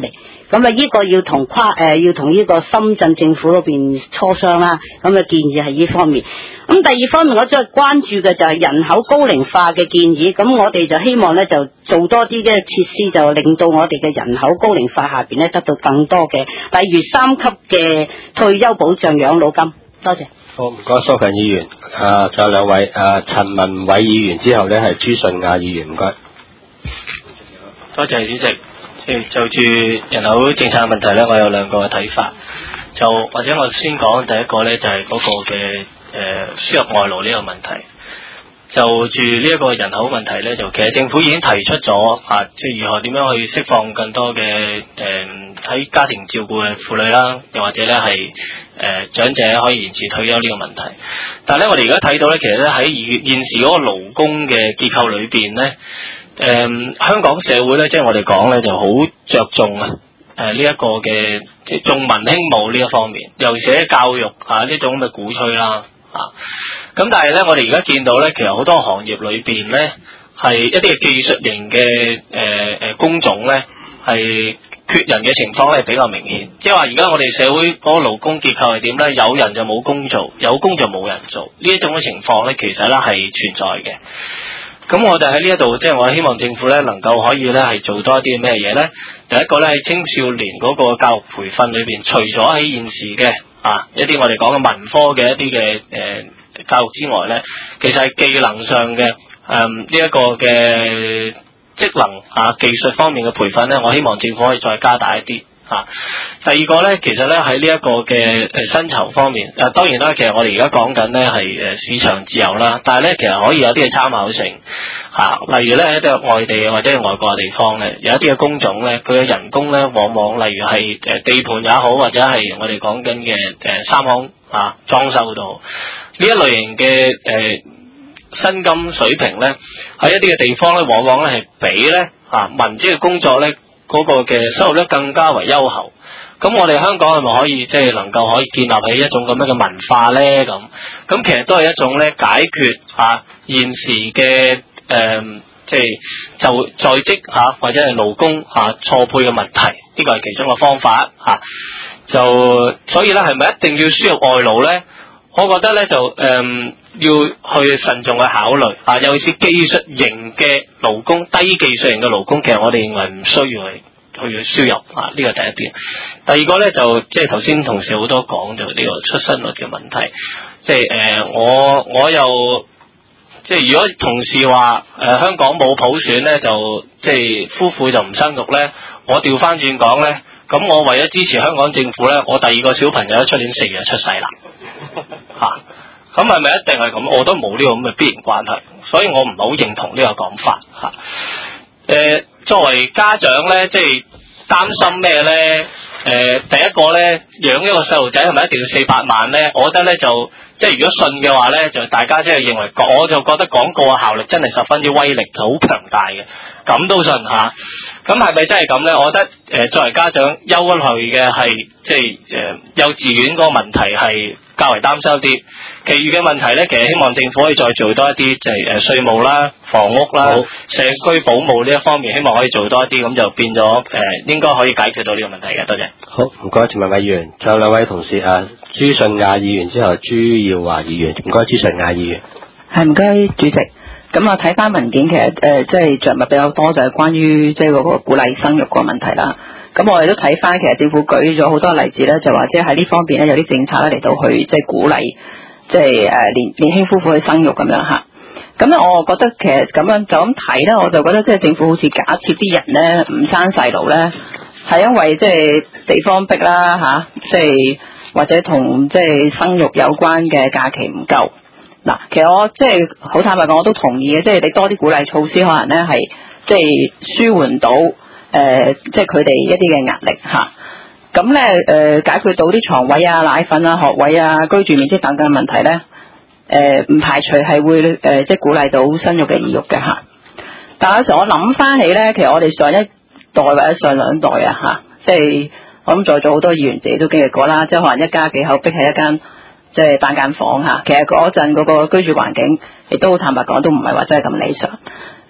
咁啊呢個要同呢個深圳政府嗰邊磋商啦。咁嘅建議係呢方面。咁第二方面我最關注嘅就係人口高齡化嘅建議。咁我哋就希望咧就做多啲嘅設施，就令到我哋嘅人口高齡化下邊咧得到更多嘅，例如3級嘅退休保障養老金。多謝。 好，唔該蘇強議員。仲有兩位，陳文偉議員之後咧係朱順亞議員，唔該。 多謝主席。就住人口政策嘅問題咧，我有兩個嘅睇法。或者我先講第一個咧，就係嗰個嘅輸入外勞呢個問題。就住呢一個人口問題咧，就其實政府已經提出咗即係如何點樣去釋放更多嘅喺家庭照顧嘅婦女啦，又或者咧係長者可以延遲退休呢個問題。但係咧，我哋而家睇到咧，其實咧喺現時嗰個勞工嘅結構裏邊咧。香港社會咧，即係我哋講咧，就好着重呢一個嘅即係重文輕武呢一方面，尤其是教育呢種嘅鼓吹啦咁但係咧，我哋而家見到咧，其實好多行業裏邊咧，係一啲嘅技術型嘅工種咧，係缺人嘅情況咧比較明顯。即係話而家我哋社會嗰個勞工結構係點咧？有人就冇工做，有工就冇人做。呢一種嘅情況咧，其實咧係存在嘅。咁我哋喺呢一度，即係我希望政府咧能夠可以咧係做多一啲咩嘢咧？第一個咧喺青少年嗰個教育培訓裏邊，除咗喺現時嘅一啲我哋講嘅文科嘅一啲嘅教育之外咧，其實係技能上嘅呢一個嘅職能技術方面嘅培訓咧，我希望政府可以再加大一啲。第二個咧，其實咧喺呢一個嘅薪酬方面，當然啦，其實我哋而家講緊咧係市場自由啦，但係咧其實可以有啲嘅參考性例如咧喺啲外地或者係外國嘅地方咧，有一啲嘅工種咧，佢嘅人工咧往往例如係地盤也好，或者係我哋講緊嘅三行裝修都好，呢一類型嘅薪金水平咧，喺一啲嘅地方咧，往往咧係比咧文職嘅工作咧嗰個嘅收入咧更加為優厚。咁我哋香港係咪可以即係能夠可以建立起一種咁樣嘅文化咧？咁其實都係一種咧解決現時嘅即係就在職或者係勞工錯配嘅問題，呢個係其中嘅方法所以咧係咪一定要輸入外勞咧？我覺得咧就要去慎重去考慮尤其是技術型嘅勞工、低技術型嘅勞工，其實我哋認為唔需要去輸入呢個第一點。第二個咧就即係頭先同事好多講就呢個出生率嘅問題，即係我又即係如果同事話香港冇普選咧，就即係夫婦就唔生育咧，我調翻轉講咧，咁我為咗支持香港政府咧，我第二個小朋友出年4月出世啦咁係咪一定係咁？我都冇呢個咁嘅必然關係，所以我唔係好認同呢個講法作為家長咧，即係擔心咩咧？第一個咧，養一個細路仔係咪一定要400萬咧？我覺得咧就即係如果信嘅話咧，就大家即係認為，我就覺得廣告嘅效力真係十分之威力，好強大嘅，咁都信吓。咁係咪真係咁咧？我覺得作為家長憂慮嘅係即係幼稚園嗰個問題係較為擔心一啲。其餘嘅問題咧，其實希望政府可以再做多一啲，就係稅務啦、房屋啦、社區保姆呢一方面，希望可以做多一啲，咁就變咗應該可以解決到呢個問題嘅。多謝。 好，唔該，陳文偉議員，仲有兩位同事朱順亞議員之後朱耀華議員，唔該，朱順亞議員。 係唔該，主席。咁我睇翻文件，其實即係着墨比較多，就係關於即係嗰個鼓勵生育個問題啦。咁我哋都睇翻，其實政府舉咗好多例子咧，就話即係喺呢方面咧有啲政策咧嚟到去即係鼓勵，即係年輕夫婦去生育咁樣嚇。咁咧，我覺得其實咁樣就咁睇咧，我就覺得即係政府好似假設啲人咧唔生細路咧，係因為即係地方逼啦嚇，即係或者同即係生育有關嘅假期唔夠。嗱，其實我即係好坦白講，我都同意嘅，即係你多啲鼓勵措施，可能咧係即係舒緩到即係佢哋一啲嘅壓力嚇。咁咧解決到啲床位啊、奶粉啊、學位啊、居住面積等等嘅問題咧，唔排除係會即係鼓勵到生育嘅意欲嘅嚇。但係有時候我諗翻起咧，其實我哋上一代或者上兩代啊嚇，即係我諗在座好多議員自己都經歷過啦，即係可能一家幾口逼喺一間即係單間房嚇，其實嗰陣嗰個居住環境亦都好坦白講都唔係話真係咁理想。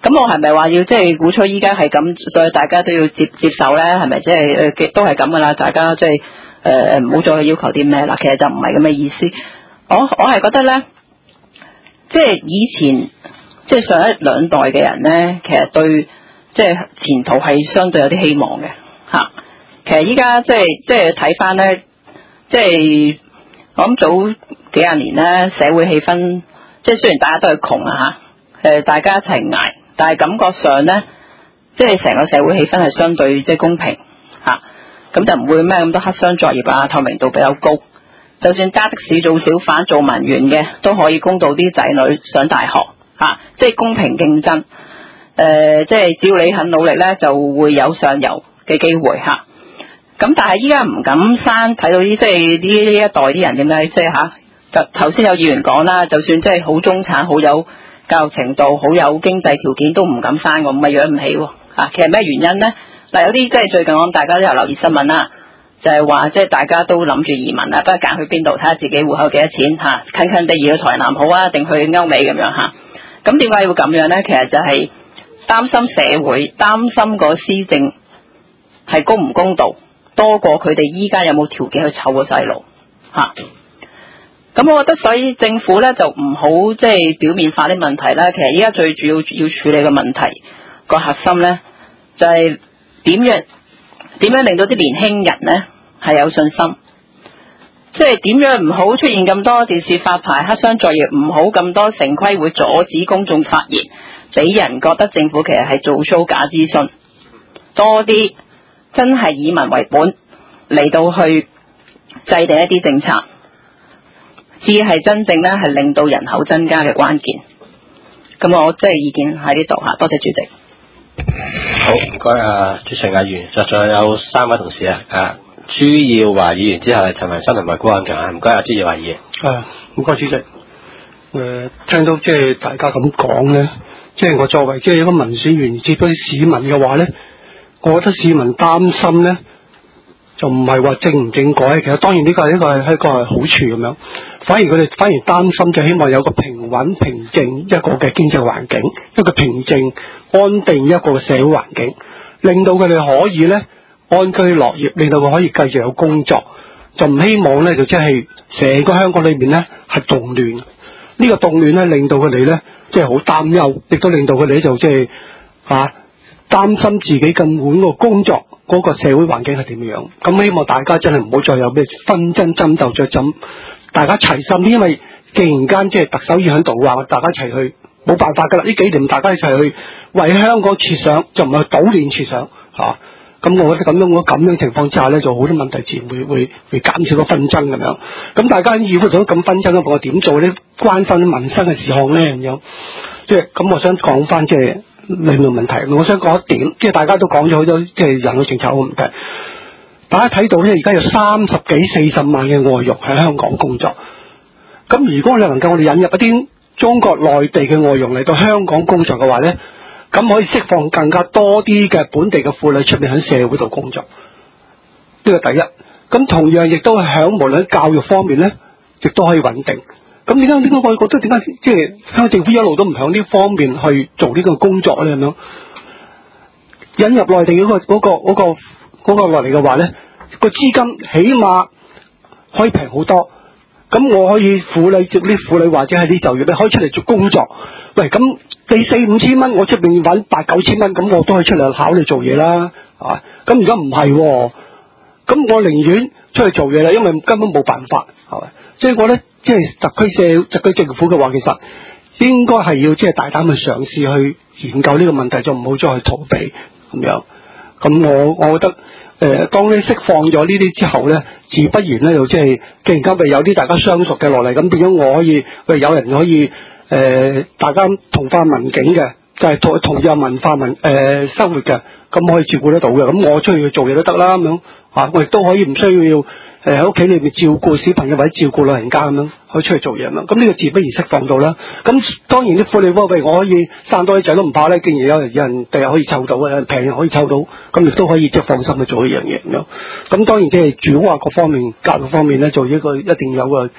咁我係咪話要即係鼓吹依家係咁，所以大家都要接受咧？係咪即係都係咁噶啦？大家即係唔好再去要求啲咩啦。其實就唔係咁嘅意思。我係覺得咧，即係以前即係上一兩代嘅人咧，其實對即係前途係相對有啲希望嘅嚇。其實依家即係睇翻咧，即係我諗早幾廿年咧，社會氣氛即係雖然大家都係窮啊嚇，大家一齊捱。但係感覺上咧，即係成個社會氣氛係相對即係公平嚇，咁就唔會咩咁多黑箱作業啊，透明度比較高。就算揸的士做小販做文員嘅，都可以供到啲仔女上大學嚇，即係公平競爭。即係只要你肯努力咧，就會有上游嘅機會嚇。咁但係依家唔敢生，睇到啲即係呢一代啲人點解即係嚇？就頭先有議員講啦，就算即係好中產，好有教育程度，好有經濟條件都唔敢生，我唔係養唔起喎嚇。其實咩原因咧？嗱，有啲即係最近我諗大家都有留意新聞啦，就係話即係大家都諗住移民啦，不過揀去邊度睇下自己戶口幾多錢嚇，近近地移去台南好啊，定去歐美咁樣嚇。咁點解要咁樣咧？其實就係擔心社會，擔心個施政係公唔公道，多過佢哋依家有冇條件去湊個細路嚇。咁我覺得所以政府咧就唔好即係表面化啲問題啦。其實依家最主要要處理嘅問題個核心咧，就係點樣令到啲年輕人咧係有信心，即係點樣唔好出現咁多電視發牌黑箱作業，唔好咁多城規會阻止公眾發言，俾人覺得政府其實係做 show 假諮詢，多啲真係以民為本嚟到去制定一啲政策。至係真正咧係令到人口增加嘅關鍵。咁我即係意見喺呢度嚇，多謝主席。 好，唔該啊，朱成議員，仲有3位同事啊，朱耀華議員之後係陳文新同埋高漢強啊，唔該啊，朱耀華議員。 唔該主席。聽到即係大家咁講咧，即係我作為即係一個民選員接咗啲市民嘅話咧，我覺得市民擔心咧，就唔係話政唔政改，其實當然呢個係一個好處咁樣。反而佢哋擔心就希望有個平穩平靜一個嘅經濟環境，一個平靜安定一個嘅社會環境，令到佢哋可以咧安居樂業，令到佢可以繼續有工作，就唔希望咧就即係成個香港裏面咧係動亂。呢個動亂咧令到佢哋咧即係好擔憂，亦都令到佢哋就即係擔心自己根本個工作嗰個社會環境係點樣。咁希望大家真係唔好再有咩紛爭爭鬥再爭。大家齊心啲，因為既然間即係特首要喺度話，大家一齊去冇辦法噶啦。呢幾年大家一齊去為香港設想，就唔係搗亂設想嚇。咁我覺得咁樣情況之下咧，就好多問題自然會減少個紛爭咁樣。咁大家喺議會度咁紛爭，我點做咧？關心民生嘅事項咧咁樣。即係咁，我想講翻即係另外問題。我想講一點，即係大家都講咗好多即係人口政策好問題。大家睇到咧，而家有30幾40萬嘅外傭喺香港工作。咁如果你能夠我哋引入一啲中國內地嘅外傭嚟到香港工作嘅話咧，咁可以釋放更加多啲嘅本地嘅婦女出面喺社會度工作。呢個第一。咁同樣亦都係響無論教育方面咧，亦都可以穩定。咁點解我覺得點解即係香港政府一路都唔響呢方面去做呢個工作咧咁樣？引入內地嗰個落嚟嘅話咧，個資金起碼可以平好多。咁我可以接啲婦女或者係啲就業咧，可以出嚟做工作。喂，咁你4-5千蚊，我出邊揾8-9千蚊，咁我都可以出嚟考慮做嘢啦，係嘛？咁而家唔係喎，咁我寧願出去做嘢啦，因為根本冇辦法，係咪？所以我覺得即係特區政府嘅話，其實應該係要即係大膽去嘗試去研究呢個問題，就唔好再去逃避咁樣。咁我覺得當你釋放咗呢啲之後咧，自不然咧就即係既然今日有啲大家相熟嘅落嚟，咁變咗我可以有人可以大家同化民境嘅，就係同有文化生活嘅，咁可以照顧得到嘅。咁我出去做嘢都得啦咁樣嚇，我亦都可以唔需要喺屋企裏面照顧小朋友或者照顧老人家咁樣，可以出去做嘢咁樣。咁呢個自不然釋放到啦。咁當然啲婦女我可以生多啲仔都唔怕咧，既然有人第日可以湊到，有人平又可以湊到，咁亦都可以即係放心去做呢樣嘢咁樣。咁當然即係住屋啊各方面、教育方面咧，做一定有個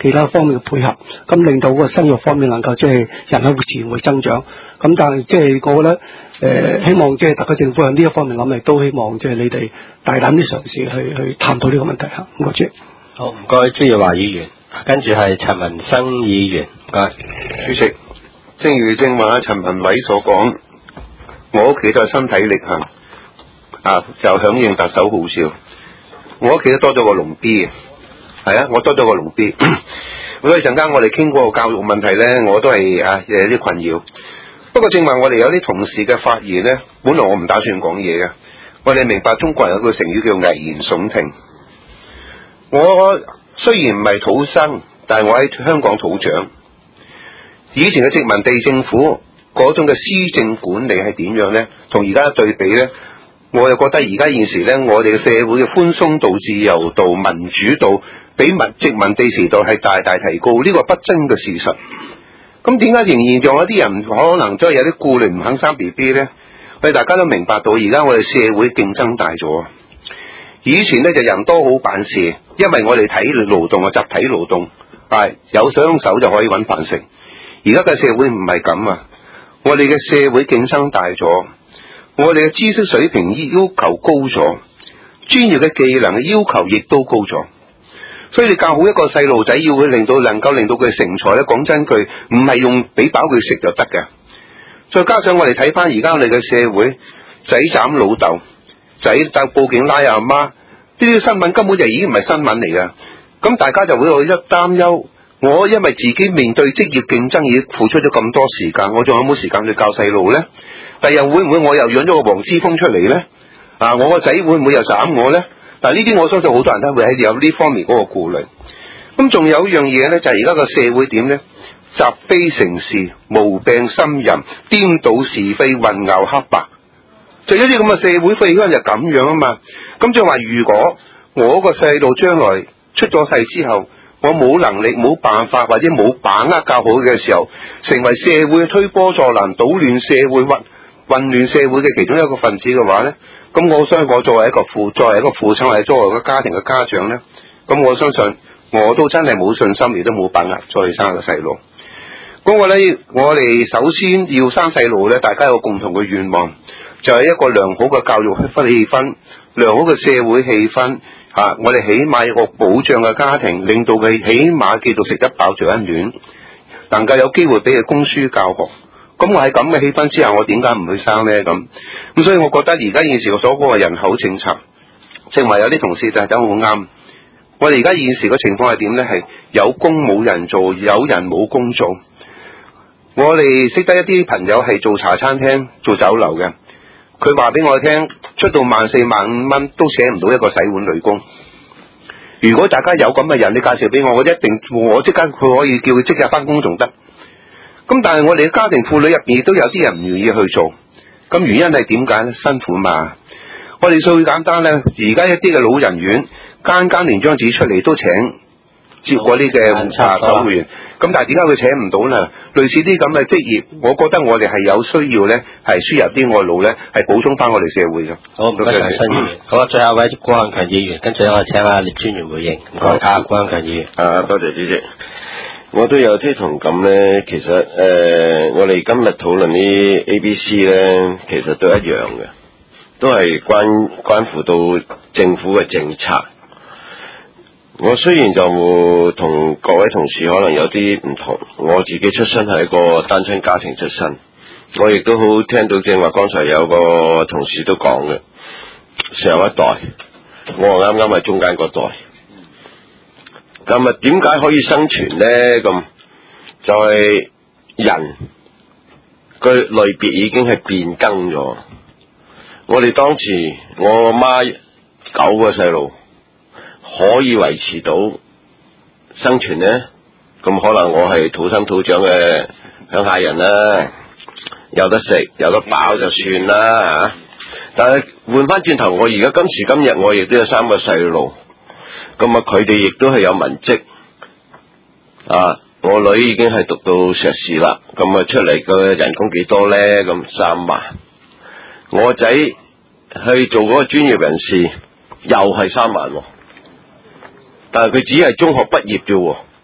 其他方面嘅配合，咁令到個生育方面能夠即係人口自然會增長。咁但係即係我覺得希望即係特區政府喺呢一方面諗，亦都希望即係你哋大膽啲嘗試去探討呢個問題嚇。唔該主席。 好，唔該朱耀華議員，跟住係陳文生議員，唔該。 主席，正如正話陳文偉所講，我屋企都係身體力行，就響應特首號召，我屋企都多咗個龍 B 嘅，係啊，我多咗個龍 B。所以陣間我哋傾嗰個教育問題咧，我都係有啲困擾。不過正話我哋有啲同事嘅發言咧，本來我唔打算講嘢嘅。我哋明白中國人有個成語叫危言聳聽。我雖然唔係土生，但係我喺香港土長。以前嘅殖民地政府嗰種嘅施政管理係點樣呢？同而家對比呢，我又覺得而家現時呢，我哋嘅社會嘅寬鬆度、自由度、民主度，比殖民地時代係大大提高，呢個不爭嘅事實。咁點解仍然仲有啲人可能都係有啲顧慮唔肯生 BB 呢？我哋大家都明白到，而家我哋社會競爭大咗。以前呢，就人多好辦事，因為我哋體力勞動集體勞動，有雙手就可以揾飯食。而家嘅社會唔係咁啊！我哋嘅社會競爭大咗，我哋嘅知識水平要求高咗，專業嘅技能嘅要求亦都高咗。所以你教好一個細路仔，要佢能夠令到佢成才咧，講真句，唔係用俾飽佢食就得嘅。再加上我哋睇翻而家我哋嘅社會，仔斬老豆，仔報警拉阿媽，呢啲新聞根本就已經唔係新聞嚟㗎。咁大家就會有一擔憂。我因為自己面對職業競爭已經付出咗咁多時間，我仲有冇時間去教細路呢？第日會唔會我又養咗個黃之鋒出嚟呢？我個仔會唔會又斬我呢？但係呢啲我相信好多人都會喺有呢方面嗰個顧慮。咁仲有一樣嘢呢，就係而家個社會點呢？習非成是，無病呻吟，顛倒是非，混淆黑白，就有啲咁嘅社會氣氛就咁樣啊嘛。咁即係話，如果我個細路將來出咗世之後，我冇能力、冇辦法或者冇把握教好嘅時候，成為社會推波助瀾、搗亂社會、混亂社會嘅其中一個分子嘅話呢，咁我相信我作為一個父親或者作為一個家庭嘅家長呢，咁我相信我都真係冇信心，亦都冇把握再去生一個細路。嗰個呢，我哋首先要生細路呢，大家有個共同嘅願望，就係一個良好嘅教育氣氛、良好嘅社會氣氛。我哋起碼有個保障嘅家庭，令到佢起碼叫做食得飽着得暖，能夠有機會俾佢供書教學。咁我喺咁嘅氣氛之下，我點解唔去生呢？咁所以我覺得而家現時我所講嘅人口政策，正話有啲同事就係講好啱。我哋而家現時嘅情況係點呢？係有工冇人做，有人冇工做。我哋識得一啲朋友係做茶餐廳、做酒樓嘅，佢話俾我聽，出到14,000、15,000蚊都請唔到一個洗碗女工。如果大家有咁嘅人，你介紹俾我，我即刻佢可以叫佢即日翻工仲得。咁但係我哋嘅家庭婦女入邊亦都有啲人唔願意去做，咁原因係點解呢？辛苦嘛。我哋最簡單呢，而家一啲嘅老人院間連張紙出嚟都請接過呢嘅守會員，咁但係點解佢請唔到呢？類似啲咁嘅職業，我覺得我哋係有需要呢，係輸入啲外勞呢，係補充翻我哋社會嘅。 好，唔該陳新議員。好，最後一位郭漢強議員，跟住我請阿聶專員回應。唔該，郭漢強議員。 多謝主席。我都有啲同感呢。其實我哋今日討論啲 ABC 呢，其實都一樣嘅，都係關乎到政府嘅政策。我雖然就同各位同事可能有啲唔同，我自己出身係一個單親家庭出身，我亦都好聽到正話剛才有個同事都講嘅，上一代，我啱啱係中間嗰代。咁啊，點解可以生存呢？咁就係人個類別已經係變更咗。我哋當時我媽9個細路可以維持到生存呢，咁可能我係土生土長嘅鄉下人啦，有得食有得飽就算啦嚇。但係換翻轉頭，我而家今時今日我亦都有3個細路。咁啊，佢哋亦都係有文職啊！我女已經係讀到碩士啦，咁啊出嚟個人工幾多呢？咁3萬。我仔去做嗰個專業人士，又係3萬喎。但係佢只係中學畢業啫喎，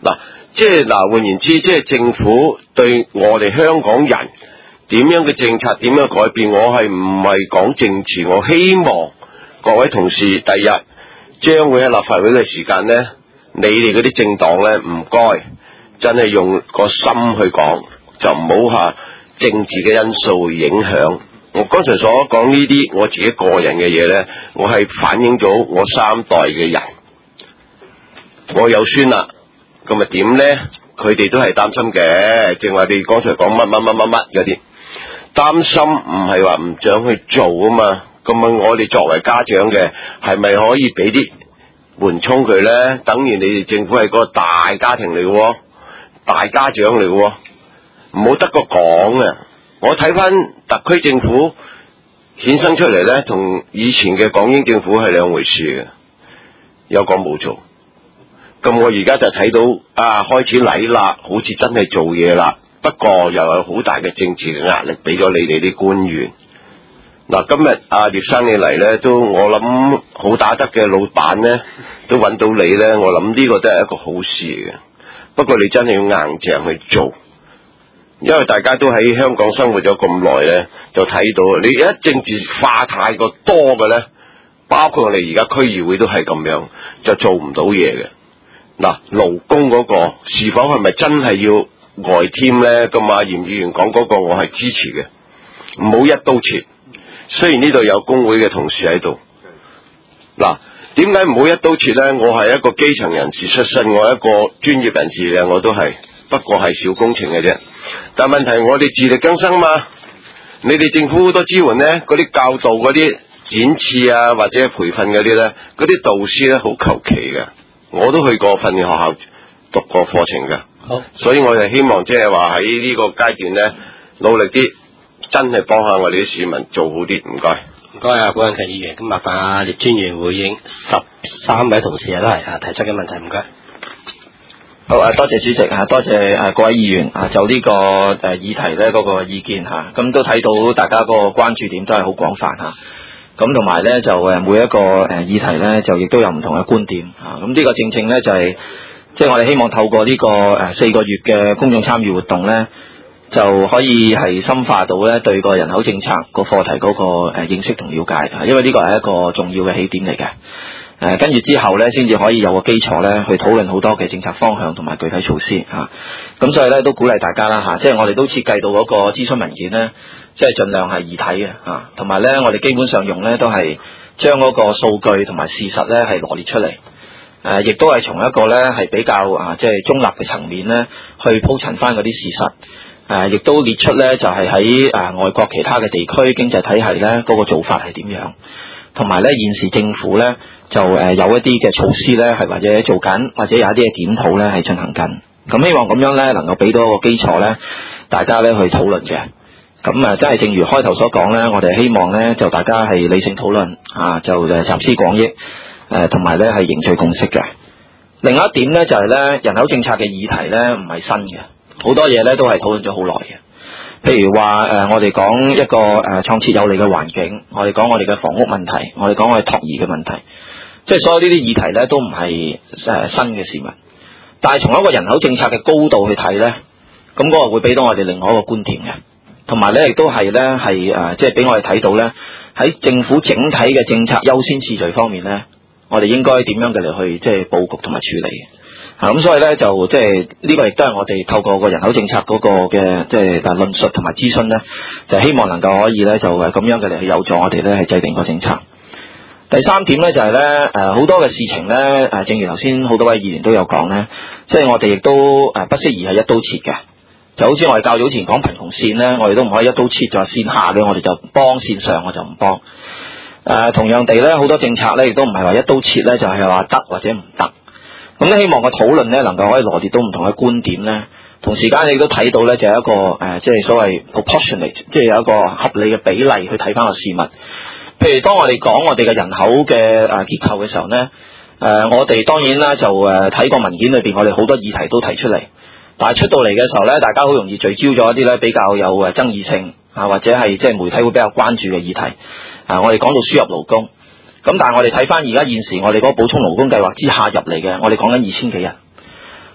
嗱，即係嗱，換言之，即係政府對我哋香港人點樣嘅政策點樣改變，我係唔係講政治？我希望各位同事第日將會喺立法會嘅時間呢，你哋嗰啲政黨呢，唔該，真係用個心去講，就唔好下政治嘅因素影響。我剛才所講呢啲我自己個人嘅嘢呢，我係反映咗我3代嘅人，我有孫啦，咁咪點呢？佢哋都係擔心嘅，正話你剛才講乜嗰啲，擔心唔係話唔想去做啊嘛。咁啊，我哋作為家長嘅，係咪可以俾啲緩衝佢呢？等於你哋政府係個大家庭嚟嘅，大家長嚟嘅，唔好得個講啊！我睇翻特區政府衍生出嚟呢，同以前嘅港英政府係兩回事嘅，有講冇做。咁我而家就睇到開始嚟啦，好似真係做嘢啦。不過又有好大嘅政治嘅壓力俾咗你哋啲官員。嗱，今日葉生你嚟呢，都我諗好打得嘅老闆呢，都揾到你呢，我諗呢個都係一個好事嘅。不過你真係要硬淨去做，因為大家都喺香港生活咗咁耐呢，就睇到你一政治化太過多嘅呢，包括我哋而家區議會都係咁樣，就做唔到嘢嘅。嗱，勞工嗰個是否係咪真係要外添呢？咁嚴議員講嗰個我係支持嘅，唔好一刀切。雖然呢度有工會嘅同事喺度，嗱，點解唔好一刀切呢？我係一個基層人士出身，我係一個專業人士嘅，我都係，不過係小工程嘅啫。但問題我哋自力更生嘛，你哋政府好多支援呢，嗰啲教導嗰啲展翅啊，或者培訓嗰啲呢，嗰啲導師呢，好求其嘅，我都去過訓練學校讀過課程嘅。好，所以我就希望即係話喺呢個階段呢，努力啲。真係幫下我哋啲市民做好啲，唔該。唔該啊，古允強議員，咁麻煩聶專員回應13位同事都係提出嘅問題，唔該。 好多謝主席多謝各位議員就呢個議題咧嗰個意見咁都睇到大家嗰個關注點都係好廣泛咁同埋咧就每一個議題咧就亦都有唔同嘅觀點咁呢個正咧就係即係我哋希望透過呢個4個月嘅公眾參與活動咧。就可以係深化到咧對個人口政策個課題嗰個認識同了解，因為呢個係一個重要嘅起點嚟嘅。跟住之後咧，先至可以有個基礎咧去討論好多嘅政策方向同埋具體措施咁所以咧都鼓勵大家啦即係我哋都設計到嗰個諮詢文件咧，即係盡量係易睇嘅同埋咧我哋基本上用咧都係將嗰個數據同埋事實咧係羅列出嚟，亦都係從一個咧係比較即係中立嘅層面咧去鋪陳翻嗰啲事實。亦都列出咧，就係喺外國其他嘅地區經濟體系咧，嗰個做法係點樣，同埋咧現時政府咧就有一啲嘅措施咧係或者做緊，或者有一啲嘅檢討咧係進行緊。咁希望咁樣咧能夠俾到一個基礎咧，大家咧去討論嘅。咁真係正如開頭所講咧，我哋希望咧就大家係理性討論就集思廣益，同埋咧係凝聚共識嘅。另外一點咧就係咧人口政策嘅議題咧唔係新嘅。好多嘢咧都係討論咗好耐嘅，譬如話我哋講一個創設有利嘅環境，我哋講我哋嘅房屋問題，我哋講我哋托兒嘅問題，即係所有呢啲議題咧都唔係新嘅事物，但係從一個人口政策嘅高度去睇咧，咁嗰個會俾到我哋另外一個觀點嘅，同埋咧亦都係咧係即係俾我哋睇到咧喺政府整體嘅政策優先次序方面咧，我哋應該點樣嘅嚟去即係佈局同埋處理。咁所以咧就即係呢個亦都係我哋透過個人口政策嗰個嘅即係論述同埋諮詢咧，就希望能夠可以咧就咁樣嘅嚟去有助我哋咧係制定個政策。第三點咧就係咧好多嘅事情咧正如頭先好多位議員都有講咧，即係我哋亦都不適宜係一刀切嘅。就好似我哋較早前講貧窮線咧，我哋都唔可以一刀切，就係線下嘅我哋就幫，線上我就唔幫。同樣地咧，好多政策咧亦都唔係話一刀切咧，就係話得或者唔得。咁咧，希望個討論咧能夠可以羅列到唔同嘅觀點咧，同時間你都睇到咧就係一個即係所謂 proportionate， 即係有一個合理嘅比例去睇翻個事物。譬如當我哋講我哋嘅人口嘅結構嘅時候咧，我哋當然啦就睇個文件裏邊，我哋好多議題都提出嚟，但係出到嚟嘅時候咧，大家好容易聚焦咗一啲咧比較有爭議性或者係即係媒體會比較關注嘅議題。我哋講到輸入勞工。咁但係我哋睇翻而家現時我哋嗰個補充勞工計劃之下入嚟嘅，我哋講緊2000幾人。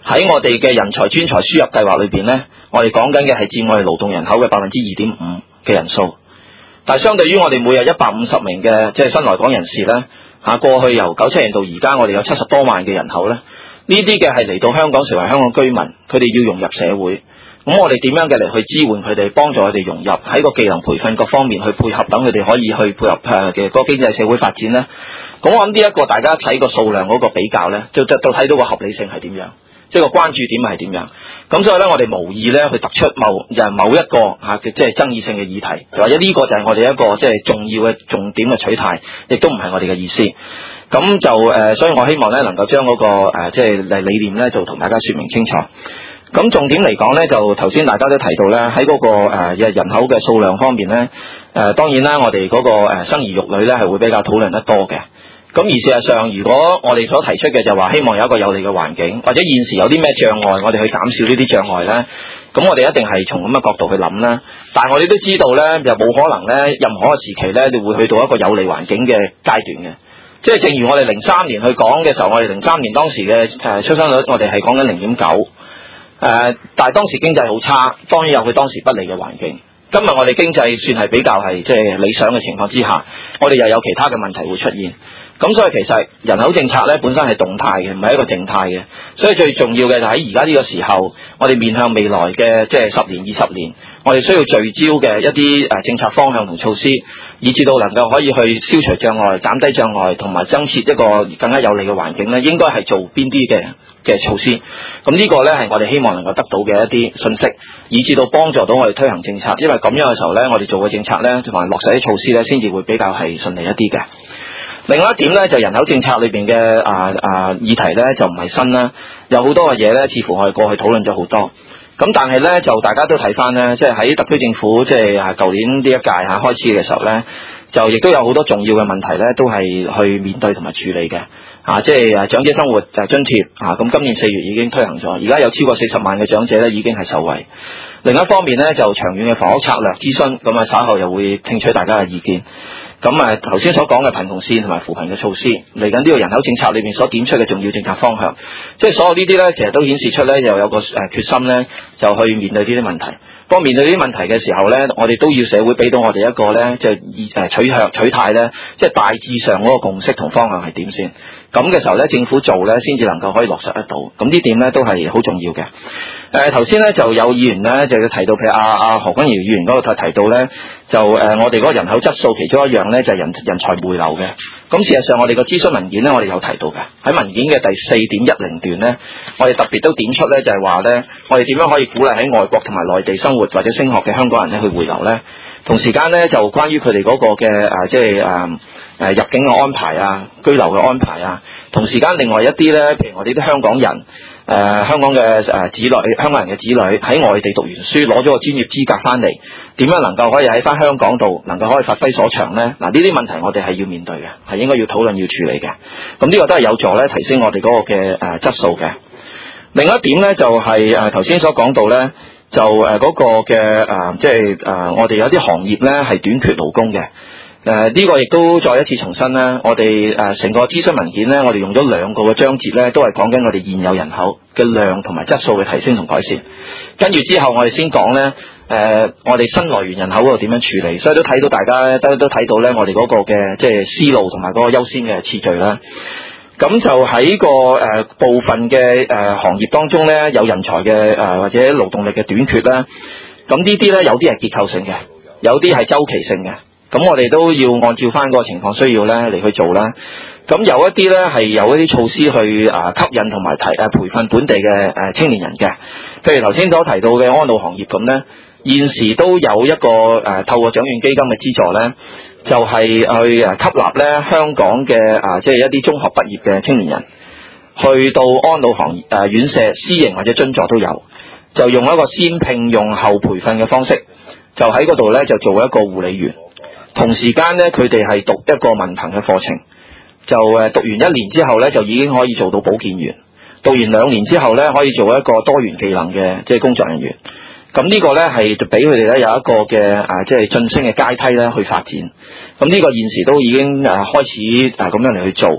喺我哋嘅人才專才輸入計劃裏邊咧，我哋講緊嘅係佔我哋勞動人口嘅2.5%嘅人數。但係相對於我哋每日150名嘅即係新來港人士咧，過去由97年到而家，我哋有70多萬嘅人口咧，呢啲嘅係嚟到香港成為香港居民，佢哋要融入社會。咁我哋點樣嘅嚟去支援佢哋，幫助佢哋融入喺個技能培訓各方面去配合，等佢哋可以去配合嘅個經濟社會發展咧。咁我諗呢一個大家睇個數量嗰個比較咧，就睇到個合理性係點樣，即係個關注點係點樣。咁所以咧，我哋無意咧去突出某一個即係爭議性嘅議題，或者呢個就係我哋一個即係重要嘅重點嘅取態，亦都唔係我哋嘅意思。咁就所以我希望咧能夠將嗰個即係理念咧就同大家說明清楚。咁重點嚟講咧，就頭先大家都提到咧，喺嗰個人口嘅數量方面咧，當然啦，我哋嗰個生兒育女咧係會比較討論得多嘅。咁而事實上，如果我哋所提出嘅就話希望有一個有利嘅環境，或者現時有啲咩障礙，我哋去減少呢啲障礙咧，咁我哋一定係從咁嘅角度去諗啦。但係我哋都知道咧，就冇可能咧，任何嘅時期咧，你會去到一個有利環境嘅階段嘅。即係正如我哋03年去講嘅時候，我哋03年當時嘅出生率，我哋係講緊0.9。但係當時經濟好差，當然有佢當時不利嘅環境。今日我哋經濟算係比較係即係理想嘅情況之下，我哋又有其他嘅問題會出現。咁所以其實人口政策咧本身係動態嘅，唔係一個靜態嘅。所以最重要嘅就喺而家呢個時候，我哋面向未來嘅即係10年、20年，我哋需要聚焦嘅一啲政策方向同措施，以至到能夠可以去消除障礙、減低障礙，同埋增設一個更加有利嘅環境咧，應該係做邊啲嘅措施。咁呢個咧係我哋希望能夠得到嘅一啲信息，以至到幫助到我哋推行政策。因為咁樣嘅時候咧，我哋做嘅政策咧同埋落實啲措施咧，先至會比較係順利一啲嘅。另外一點咧，就人口政策裏邊嘅議題咧，就唔係新啦，有好多嘅嘢咧，似乎我哋過去討論咗好多。咁但係咧，就大家都睇翻咧，即係喺特區政府即係舊年呢一屆開始嘅時候咧，就亦都有好多重要嘅問題咧，都係去面對同埋處理嘅。即係長者生活津貼咁今年4月已經推行咗，而家有超過40萬嘅長者咧已經係受惠。另一方面咧，就長遠嘅房屋策略諮詢，咁稍後又會聽取大家嘅意見。咁頭先所講嘅貧窮線同埋扶貧嘅措施，嚟緊呢個人口政策裏面所點出嘅重要政策方向，即係所有呢啲咧，其實都顯示出咧又有個決心咧，就去面對呢啲問題。不過面對呢啲問題嘅時候咧，我哋都要社會俾到我哋一個咧，即係取態咧，即係大致上嗰個共識同方向係點先。咁嘅時候咧，政府做咧先至能夠可以落實得到。咁呢點咧都係好重要嘅。頭先咧就有議員咧就提到，譬如何君堯議員嗰度提到咧，就我哋嗰個人口質素其中一樣咧就係人才回流嘅。咁事實上我哋個諮詢文件咧，我哋有提到嘅，喺文件嘅第4.10段咧，我哋特別都點出咧，就係話咧，我哋點樣可以鼓勵喺外國同埋內地生活或者升學嘅香港人咧去回流咧。同時間咧就關於佢哋嗰個嘅即係入境嘅安排啊、居留嘅安排啊，同時間另外一啲咧，譬如我哋啲香港人。香港嘅子女，香港人嘅子女喺外地讀完書，攞咗個專業資格翻嚟，點樣能夠可以喺翻香港度能夠可以發揮所長呢？嗱，呢啲問題我哋係要面對嘅，係應該要討論要處理嘅。咁呢個都係有助咧提升我哋嗰個嘅質素嘅。另一點咧就係頭先所講到咧，就嗰個嘅即係我哋有啲行業咧係短缺勞工嘅。呢個亦都再一次重申啦，我哋成個諮詢文件咧，我哋用咗2個嘅章節咧，都係講緊我哋現有人口嘅量同埋質素嘅提升同改善。跟住之後，我哋先講咧，我哋新來源人口嗰度點樣處理，所以都睇到大家咧都睇到咧，我哋嗰個嘅即係思路同埋嗰個優先嘅次序啦。咁就喺個部分嘅行業當中咧，有人才嘅或者勞動力嘅短缺啦。咁呢啲咧有啲係結構性嘅，有啲係周期性嘅。咁我哋都要按照翻嗰個情況需要咧嚟去做啦。咁有一啲咧係有一啲措施去吸引同埋培訓本地嘅青年人嘅。譬如頭先所提到嘅安老行業咁咧，現時都有一個透過獎券基金嘅資助咧，就係去吸納咧香港嘅即係一啲中學畢業嘅青年人，去到安老行業院舍私營或者津助都有，就用一個先聘用後培訓嘅方式，就喺嗰度咧就做一個護理員。同時間咧，佢哋係讀一個文憑嘅課程，就讀完1年之後咧，就已經可以做到保健員；讀完2年之後咧，可以做一個多元技能嘅即係工作人員。咁呢個咧係俾佢哋咧有一個嘅即係晉升嘅階梯咧去發展。咁呢個現時都已經開始咁樣嚟去做。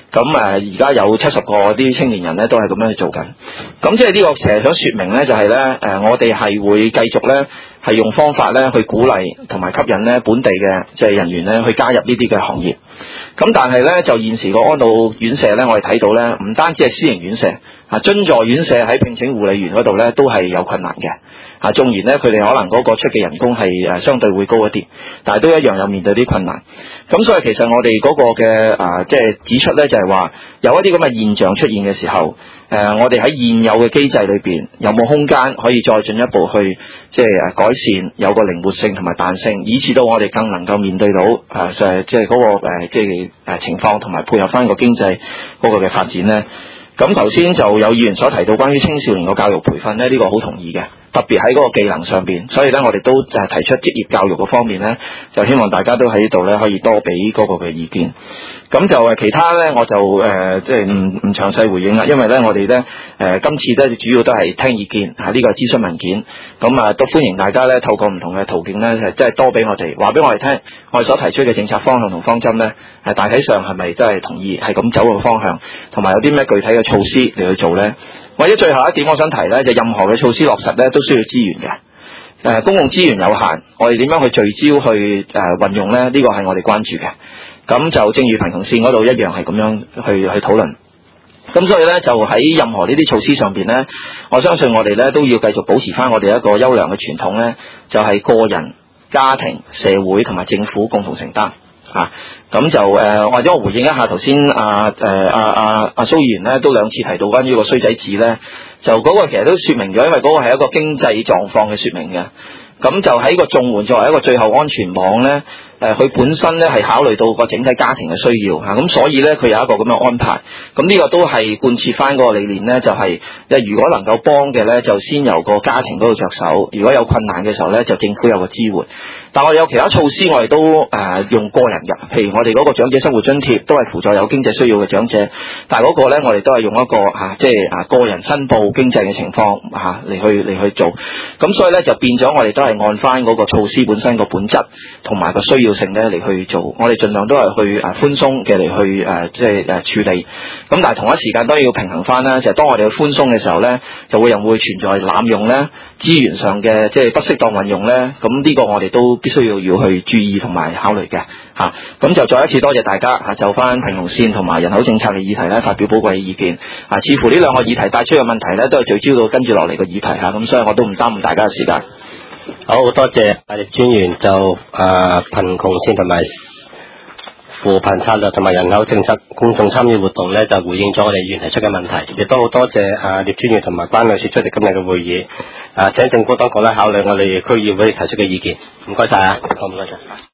咁而家有70個啲青年人咧都係咁樣去做緊。咁即係呢個成日想說明咧，就係咧我哋係會繼續咧係用方法咧去鼓勵同埋吸引咧本地嘅即係人員咧去加入呢啲嘅行業。咁但係咧就現時個安老院舍咧，我哋睇到咧唔單止係私營院舍津助院舍喺聘請護理員嗰度咧都係有困難嘅。縱然咧佢哋可能嗰個出嘅人工係相對會高一啲，但係都一樣有面對啲困難。咁所以其實我哋嗰個嘅即係指出咧，就係話有一啲咁嘅現象出現嘅時候，我哋喺現有嘅機制裏邊有冇空間可以再進一步去即係改善，有個靈活性同埋彈性，以至到我哋更能夠面對到即係嗰個即係情況，同埋配合翻個經濟嗰個嘅發展咧。咁頭先就有議員所提到關於青少年個教育培訓咧，呢個好同意嘅，特別喺嗰個技能上邊，所以咧我哋都提出職業教育嘅方面咧，就希望大家都喺度咧可以多俾嗰個嘅意見。咁就其他咧我就即係唔詳細回應啦，因為咧我哋咧今次咧主要都係聽意見呢個諮詢文件，咁都歡迎大家咧透過唔同嘅途徑咧即係多俾我哋話俾我哋聽，我哋所提出嘅政策方向同方針咧大體上係咪真係同意係咁走嘅方向，同埋有啲咩具體嘅措施嚟去做咧？或者最後一點我想提咧，就任何嘅措施落實咧都需要資源嘅，公共資源有限，我哋點樣去聚焦去運用咧？呢個係我哋關注嘅。咁就正如貧窮線嗰度一樣係咁樣去討論。咁所以咧就喺任何呢啲措施上邊咧，我相信我哋咧都要繼續保持翻我哋一個優良嘅傳統咧，就係個人、家庭、社會同埋政府共同承擔。咁就或者我回應一下頭先蘇議員咧都兩次提到關於個衰仔紙咧，就嗰個其實都說明咗，因為嗰個係一個經濟狀況嘅說明嘅。咁就喺個綜援作為一個最後安全網咧，佢本身咧係考慮到個整體家庭嘅需要咁所以咧佢有一個咁嘅安排。咁呢個都係貫徹翻嗰個理念咧，就係如果能夠幫嘅咧，就先由個家庭嗰度着手；如果有困難嘅時候咧，就政府有個支援。但我哋有其他措施，我哋都用個人嘅，譬如我哋嗰個長者生活津貼都係輔助有經濟需要嘅長者，但係嗰個咧我哋都係用一個即係個人申報經濟嘅情況嚟去做。咁所以咧就變咗我哋都係按翻嗰個措施本身個本質同埋個需要性咧嚟去做，我哋盡量都係去寬鬆嘅嚟去即係處理。咁但係同一時間都要平衡翻啦，就係當我哋去寬鬆嘅時候咧，就會存在濫用咧資源上嘅即係不適當運用咧。咁呢個我哋都必須要去注意同埋考慮嘅嚇。咁就再一次多謝大家就翻貧窮線同埋人口政策嘅議題咧發表寶貴嘅意見。似乎呢兩個議題帶出嘅問題咧都係聚焦到跟住落嚟嘅議題嚇。咁所以我都唔耽誤大家嘅時間。 好多謝葉專員就貧窮線同埋扶貧策略同埋人口政策公眾參與活動咧，就回應咗我哋議員提出嘅問題，亦都好多謝葉專員同埋關女士出席今日嘅會議。請政府當局咧考慮我哋區議會提出嘅意見。唔該晒啊，好唔該晒。